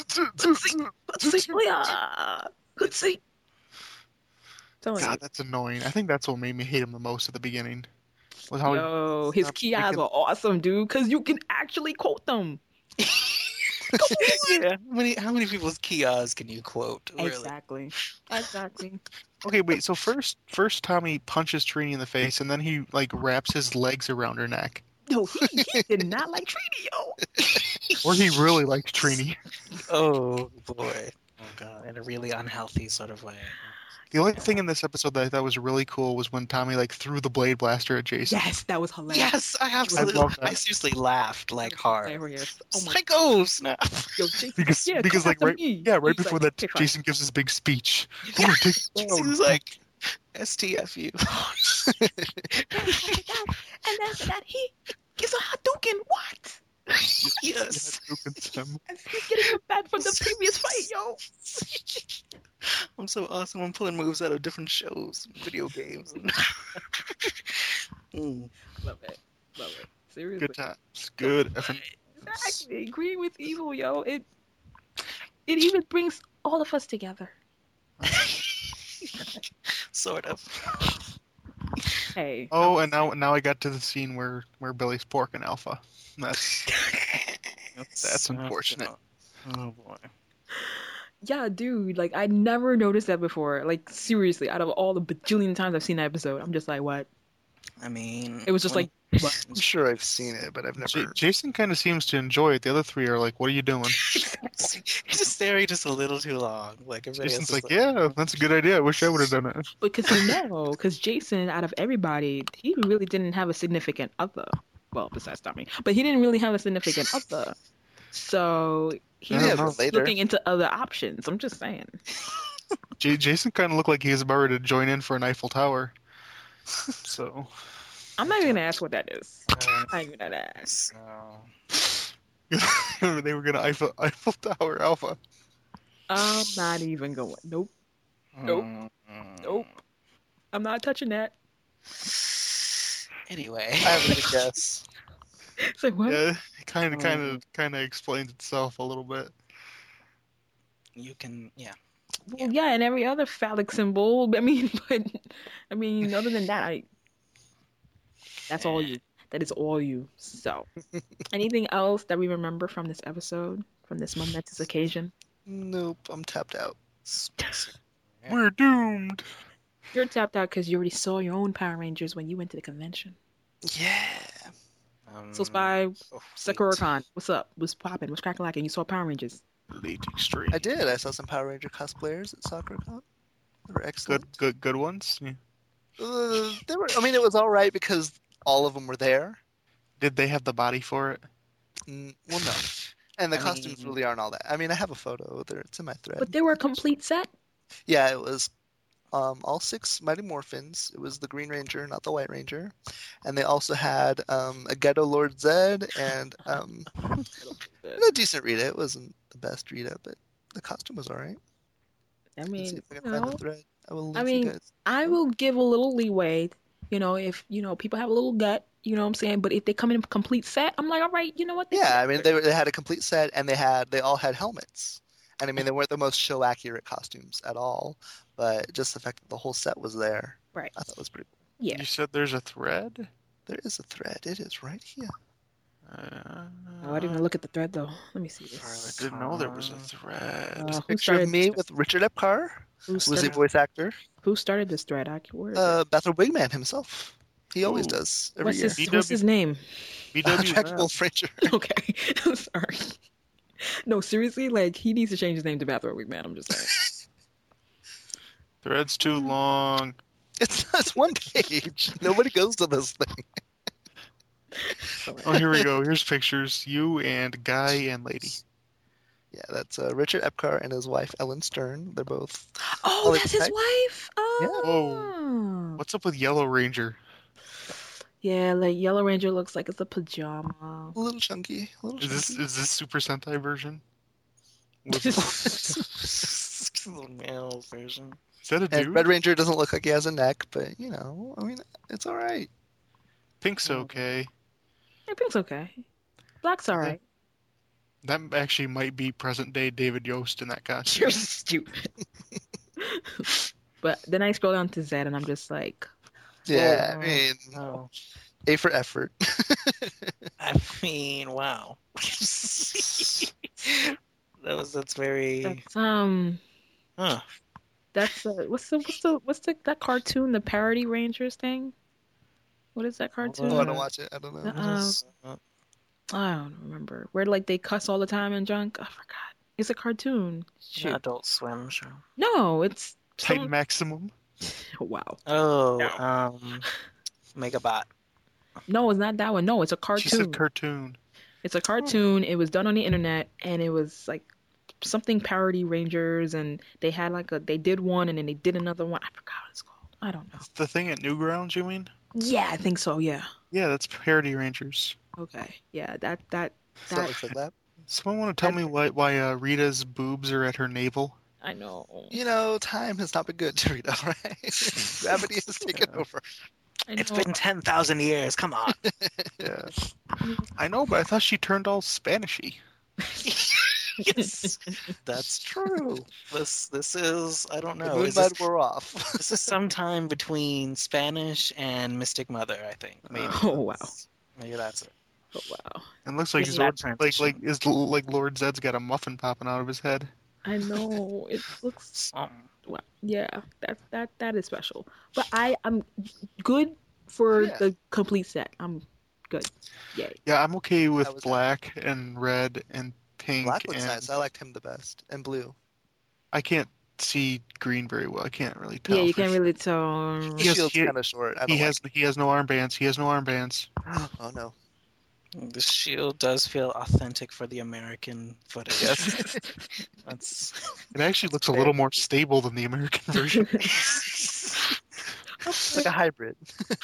Let's see. God, that's annoying. I think that's what made me hate him the most at the beginning. His Kias are awesome, dude, because you can actually quote them. Yeah. How many people's kiosks can you quote? Really? Exactly. Okay, wait. So first Tommy punches Trini in the face, and then he like wraps his legs around her neck. No, he did not like Trini, yo. Or he really liked Trini. Oh boy. Oh god, in a really unhealthy sort of way. The only thing in this episode that I thought was really cool was when Tommy like threw the blade blaster at Jason. Yes, that was hilarious. Yes, I absolutely. I seriously laughed like hard. Hilarious. Oh my Psycho snap. Yo, Jason, because like right He's before like, that, Jason gives his big speech. Yeah. He was like, STFU. And after that, he gets a Hadouken. What? Yes. And he's getting him back from the previous fight, yo. I'm so awesome. I'm pulling moves out of different shows, video games. Love it. Seriously. Good times. Good. Exactly. Agreeing with Evil, yo. It even brings all of us together. Sort of. Hey. Oh, and now I got to the scene where Billy's porking Alpha. That's unfortunate. Oh boy. Yeah, dude, like I never noticed that before. Like seriously, out of all the bajillion times I've seen that episode, I'm just like, what? I mean, it was just like, what? I'm sure I've seen it, but I've never. Jason kind of seems to enjoy it. The other three are like, "What are you doing?" He's just staring just a little too long. Like Jason's like, "Yeah, that's a good idea. I wish I would have done it." Because Jason, out of everybody, he really didn't have a significant other. Well, besides Tommy, but he didn't really have a significant other. So he was looking into other options. I'm just saying. Jason kind of looked like he was about ready to join in for an Eiffel Tower. So I'm not even gonna ask what that is. I'm even gonna ask. They were gonna Eiffel Tower Alpha. I'm not even going. Nope. I'm not touching that. Anyway, I have a guess. So what? Yeah, it kind of explains itself a little bit. You can, yeah. Well, yeah, and every other phallic symbol. I mean, other than that, that's all you. That is all you. So, anything else that we remember from this episode, from this momentous occasion? Nope, I'm tapped out. We're doomed. You're tapped out because you already saw your own Power Rangers when you went to the convention. Yeah. So Spy, Sakura-Khan, what's up? What's poppin'? What's crackin'? You saw Power Rangers? Late extreme. I did. I saw some Power Ranger cosplayers at Sakura-Con. They were excellent. Good ones. Yeah. They were. I mean, it was all right because all of them were there. Did they have the body for it? Well, no. And the costumes really aren't all that. I mean, I have a photo there. It's in my thread. But they were a complete set. Yeah, it was all 6 Mighty Morphins. It was the Green Ranger, not the White Ranger. And they also had a Ghetto Lord Zed and a decent Rita. It wasn't the best Rita, but the costume was all right. I mean, see if I can find the thread. I will give a little leeway, if people have a little gut, you know what I'm saying. But if they come in a complete set, I'm like, all right, you know what? Yeah, I mean, they had a complete set, and they all had helmets. And I mean, they weren't the most show accurate costumes at all, but just the fact that the whole set was there, right? I thought was pretty cool. Yeah. You said there's a thread? There is a thread. It is right here. I didn't even look at the thread though. Let me see this. I didn't know there was a thread. A picture of me with Richard Epcar, who's the voice actor. Who started this thread? Bethel Wigman himself. He always does every year. What's his name? Jack Wolf Ranger. Okay, I'm sorry. No, seriously, like he needs to change his name to Bathrobe Wigman. I'm just saying. Thread's too long. It's one page. Nobody goes to this thing. Oh, here we go. Here's pictures. You and Guy and Lady. Yeah, that's Richard Epcar and his wife Ellen Stern. They're both. Oh, that's his wife. Oh. Yeah. Oh. What's up with Yellow Ranger? Yeah, like Yellow Ranger looks like it's a pajama. A little chunky. Is this Super Sentai version? The male version. Is that a dude? And Red Ranger doesn't look like he has a neck, but I mean, it's all right. Pink's okay. Yeah, Pink's okay. Black's all right. That actually might be present day David Yost in that costume. You're stupid. But then I scroll down to Zed and I'm just like, yeah, I mean, A for effort. I mean, wow. That's very. That's Huh. That's what's that cartoon, the Parody Rangers thing? What is that cartoon? Oh, I don't watch it. I don't know. I don't remember. Where like they cuss all the time and junk. I forgot. It's a cartoon. Shoot. Adult Swim show. No, it's Titan Maximum. Oh, wow. Oh, Megabot. No, it's not that one. No, it's a cartoon. She said cartoon. It's a cartoon. It was done on the internet, and it was like something Parody Rangers, and they had they did one, and then they did another one. I forgot what it's called. I don't know. The thing at Newgrounds, you mean? Yeah, I think so. Yeah. Yeah, that's Parody Rangers. Okay. Yeah, that. So it looks like that. Someone want to tell me why Rita's boobs are at her navel? I know. Time has not been good to Rita, right? Gravity has taken over. It's been 10,000 years. Come on. Yeah. I know, but I thought she turned all Spanishy. Yes, that's true. This is, I don't know. The we're off. This is sometime between Spanish and Mystic Mother, I think. Maybe. Oh wow. Maybe that's it. Oh wow. It looks like Lord Zed's got a muffin popping out of his head. I know. It looks. Wow. Yeah, that is special. But I'm good for the complete set. I'm good. Yay. Yeah, I'm okay with black and red and pink. Black looks nice. I liked him the best. And blue. I can't see green very well. I can't really tell. Yeah, you can't really tell. His shield's kind of short. He has no armbands. Oh no. The shield does feel authentic for the American footage. Yes. It actually looks a little more stable than the American version. Like a hybrid.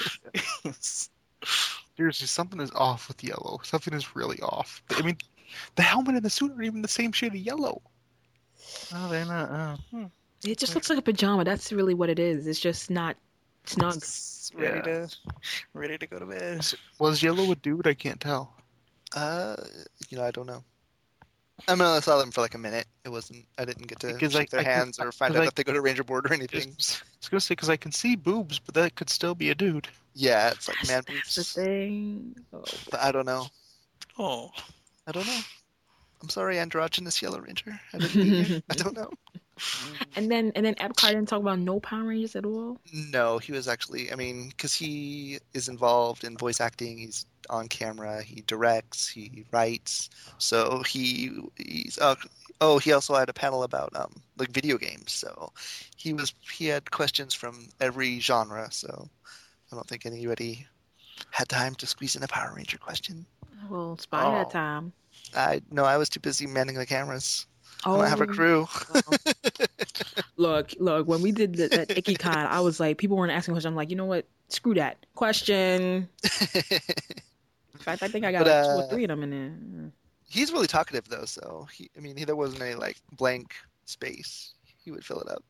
Seriously, something is off with yellow. Something is really off. I mean, the helmet and the suit aren't even the same shade of yellow. Oh, they're not. It just looks like a pajama. That's really what it is. It's just not snug. Ready to go to bed. Was yellow a dude? I can't tell. I don't know. I mean, I saw them for like a minute. It wasn't. I didn't get to shake their hands or find out if they go to Ranger Board or anything. I was gonna say because I can see boobs, but that could still be a dude. Yeah, it's like man boobs. That's the thing. Oh. But I don't know. Oh, I don't know. I'm sorry, androgynous Yellow Ranger. I don't know. And then Epcot didn't talk about no Power Rangers at all? No, he was actually, because he is involved in voice acting, he's on camera, he directs, he writes, so he's he also had a panel about like video games, so he had questions from every genre, so I don't think anybody had time to squeeze in a Power Ranger question. Well, Spy had time. I was too busy manning the cameras. I don't have a crew. Look, when we did that IkiCon, I was like, people weren't asking questions. I'm like, you know what? Screw that. Question. In fact, I think I got 2 or 3 of them in there. He's really talkative, though, so there wasn't any, like, blank space. He would fill it up.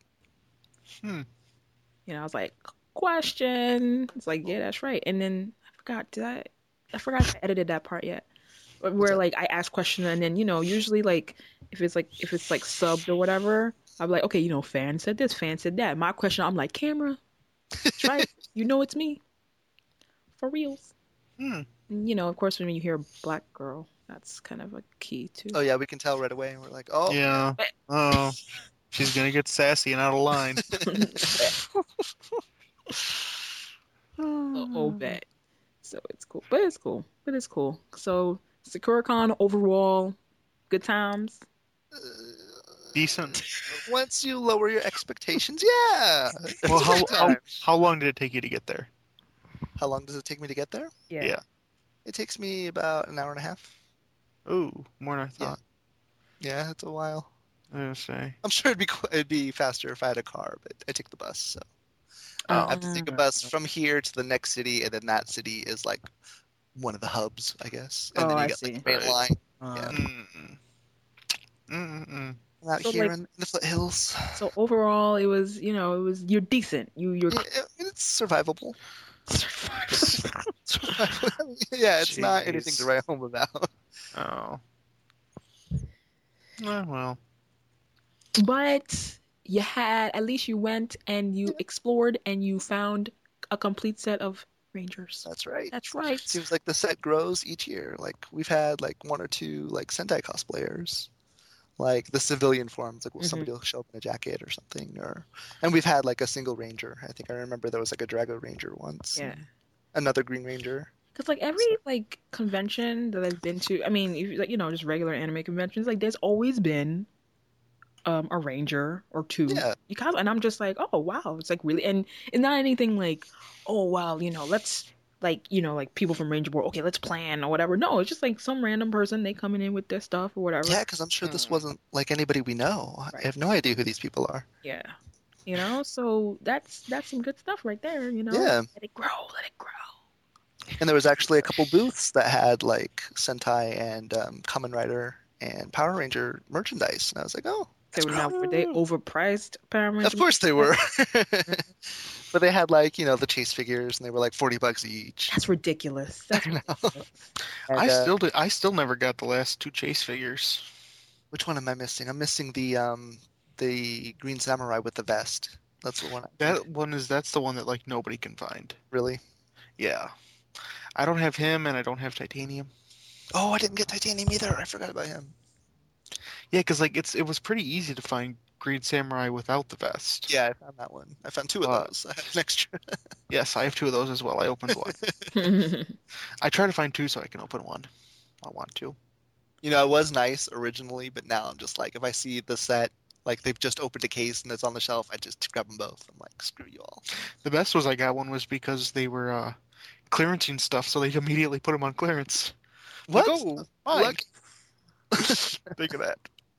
I was like, question. It's like, yeah, that's right. And then I forgot if I edited that part yet. Where like I ask questions and then usually like if it's subbed or whatever, I'm like, okay, fan said this, fan said that. My question, I'm like, camera, that's right, it's me, for reals. And, of course, when you hear black girl, that's kind of a key too. Oh yeah, we can tell right away. We're like, oh yeah, oh, she's gonna get sassy and out of line. Bet. So it's cool, but it's cool. So. SakuraCon overall, good times. Decent. Once you lower your expectations, yeah. Well, how long did it take you to get there? How long does it take me to get there? Yeah. It takes me about an hour and a half. Oh, more than I thought. Yeah, it's a while. I was gonna say. I'm sure it'd be faster if I had a car, but I take the bus, so I have to take a bus from here to the next city, and then that city is like one of the hubs, I guess. And then you get like the main line. Out so, here in the foothills. So overall, it was, you're decent. You're. It's survivable. Yeah, it's not anything to write home about. Oh. Well. But at least you went and you explored and you found a complete set of Rangers. That's right. That's right. Seems like the set grows each year. Like we've had like 1 or 2 like Sentai cosplayers. like the civilian forms. Like, somebody will show up in a jacket or something, and we've had like a single ranger. I think I remember there was like a Drago Ranger once. Yeah. Another Green Ranger. Because like every like convention that I've been to, I mean, if, like, just regular anime conventions, like there's always been a ranger or two. Yeah. And I'm just like, oh wow, it's like really, and it's not anything like, oh wow, let's like like people from Ranger Board, okay, let's plan or whatever. No, it's just like some random person, they coming in with their stuff or whatever. Yeah, because I'm sure this wasn't like anybody we know. Right. I have no idea who these people are. Yeah. So that's some good stuff right there. Yeah. Let it grow. And there was actually a couple booths that had like Sentai and Kamen Rider and Power Ranger merchandise, and I was like, oh. Were they overpriced Power Ranger? Of course they were. But they had like the chase figures, and they were like $40 each. That's ridiculous. That's ridiculous. And, I still never got the last two chase figures. Which one am I missing? I'm missing the Green Samurai with the vest. That's the one. That's the one that like nobody can find. Really? Yeah. I don't have him, and I don't have Titanium. Oh, I didn't get Titanium either. I forgot about him. Yeah, because like it was pretty easy to find Green Samurai without the vest. Yeah, I found that one. I found two of those. I had an extra. Yes, I have two of those as well. I opened one. I try to find two so I can open one. I want to. It was nice originally, but now I'm just like, if I see the set, like they've just opened a case and it's on the shelf, I just grab them both. I'm like, screw you all. The best was I got one was because they were clearancing stuff, so they immediately put them on clearance. What? Like, oh, fine. Think of that.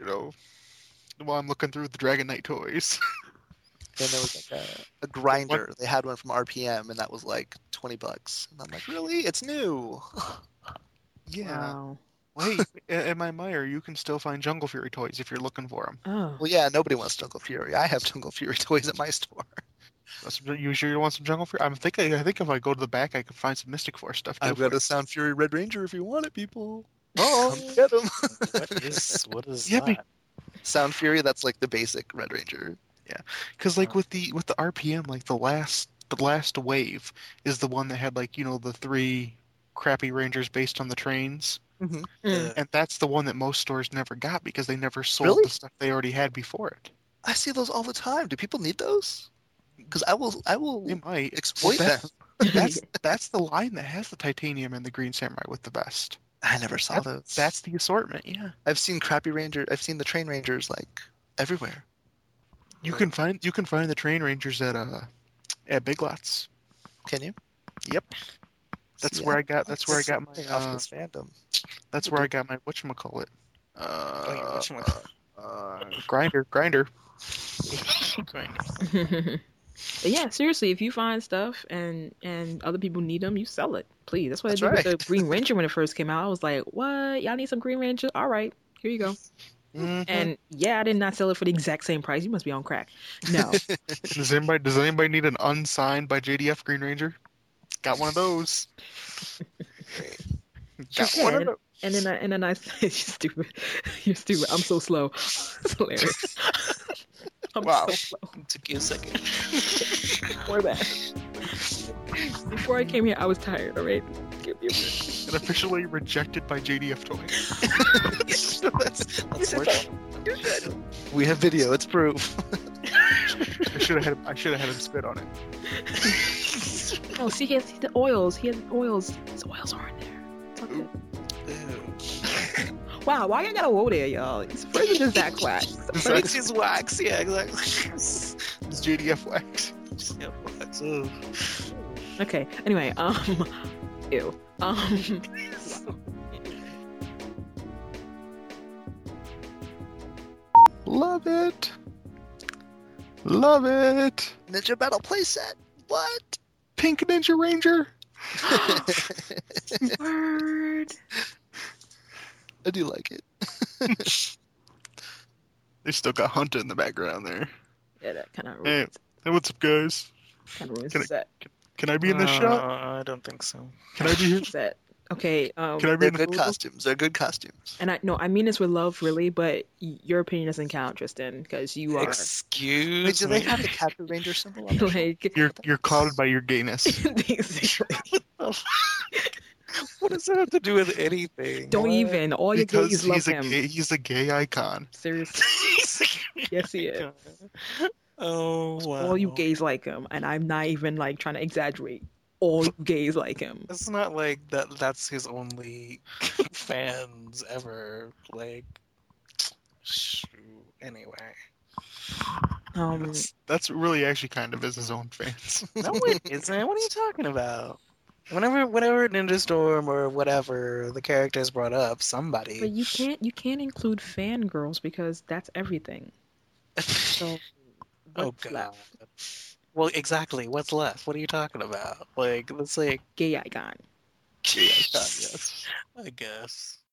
While I'm looking through the Dragon Knight toys. Then there was like a grinder. They had one from RPM, and that was like $20. And I'm like, really? It's new. Yeah. Wow. Wait, at my Meijer, you can still find Jungle Fury toys if you're looking for them. Oh. Well, yeah, nobody wants Jungle Fury. I have Jungle Fury toys at my store. You sure you want some Jungle Fury? I think if I go to the back, I could find some Mystic Force stuff. I've got a Sound Fury Red Ranger if you want it, people. Oh, get them. What is that? Sound Fury, that's like the basic Red Ranger. Yeah, because like with the RPM, like the last wave is the one that had like the three crappy Rangers based on the trains. Mm-hmm. And that's the one that most stores never got because they never sold the stuff they already had before it. I see those all the time. Do people need those? Because I will they might exploit them. That's the line that has the Titanium and the Green Samurai with the vest. I never saw those. That's the assortment. Yeah, I've seen crappy Ranger. I've seen the Train Rangers like everywhere. You can find the Train Rangers at Big Lots. Can you? Yep. That's where I got my Office fandom. That's where I got my whatchamacallit. Grinder. Grinder. Yeah, seriously, if you find stuff and other people need them, you sell it, please. That's what I did with the Green Ranger when it first came out. I was like, what? Y'all need some Green Ranger? All right, here you go. Mm-hmm. And yeah, I did not sell it for the exact same price. You must be on crack. No. Does anybody need an unsigned by JDF Green Ranger? Got one of those. One of those. And then I you're stupid. You're stupid. I'm so slow. It's hilarious. Wow. So slow. It took you a second. More bad. Before I came here, I was tired, alright? Give me a break. And officially rejected by JDF Toys. That's work. We have video, it's proof. I should have had him spit on it. Oh, see, he has the oils. He has oils. His oils are in there. It's all good. Wow, why I gotta go there, y'all? It's frozen just that wax. It's his wax, yeah, exactly. It's JDF wax. Yeah, wax. Ugh. Okay, anyway, ew. Love it. Love it. Ninja Battle playset. What? Pink Ninja Ranger. Word. I do like it. They still got Hunter in the background there. Yeah, that kind of ruins. Hey, what's up, guys? Kind of ruins the set. Can I be in this shot? I don't think so. Can I be here? Set. Okay. Can I be They're in good costumes. They're good costumes. And I mean this with love, really, but your opinion doesn't count, Tristan, because you are. Excuse Wait, do me. they have the Captain Ranger symbol on their Like You're clouded by your gayness. basically. What does that have to do with anything? Don't even. All your gays love him. He's a gay icon. Seriously. Yes, he is. Oh, wow. All you gays like him, and I'm not even like trying to exaggerate. All you gays like him. It's not like that's his only fans ever. Like, shoot. Anyway. That's really actually kind of his own fans. No, it isn't. What are you talking about? Whenever Ninja Storm or whatever the character is brought up, somebody. But you can't include fangirls because that's everything. So what's left? Well, exactly. What's left? What are you talking about? Like, let's say gay icon. Gay icon, yes. I guess.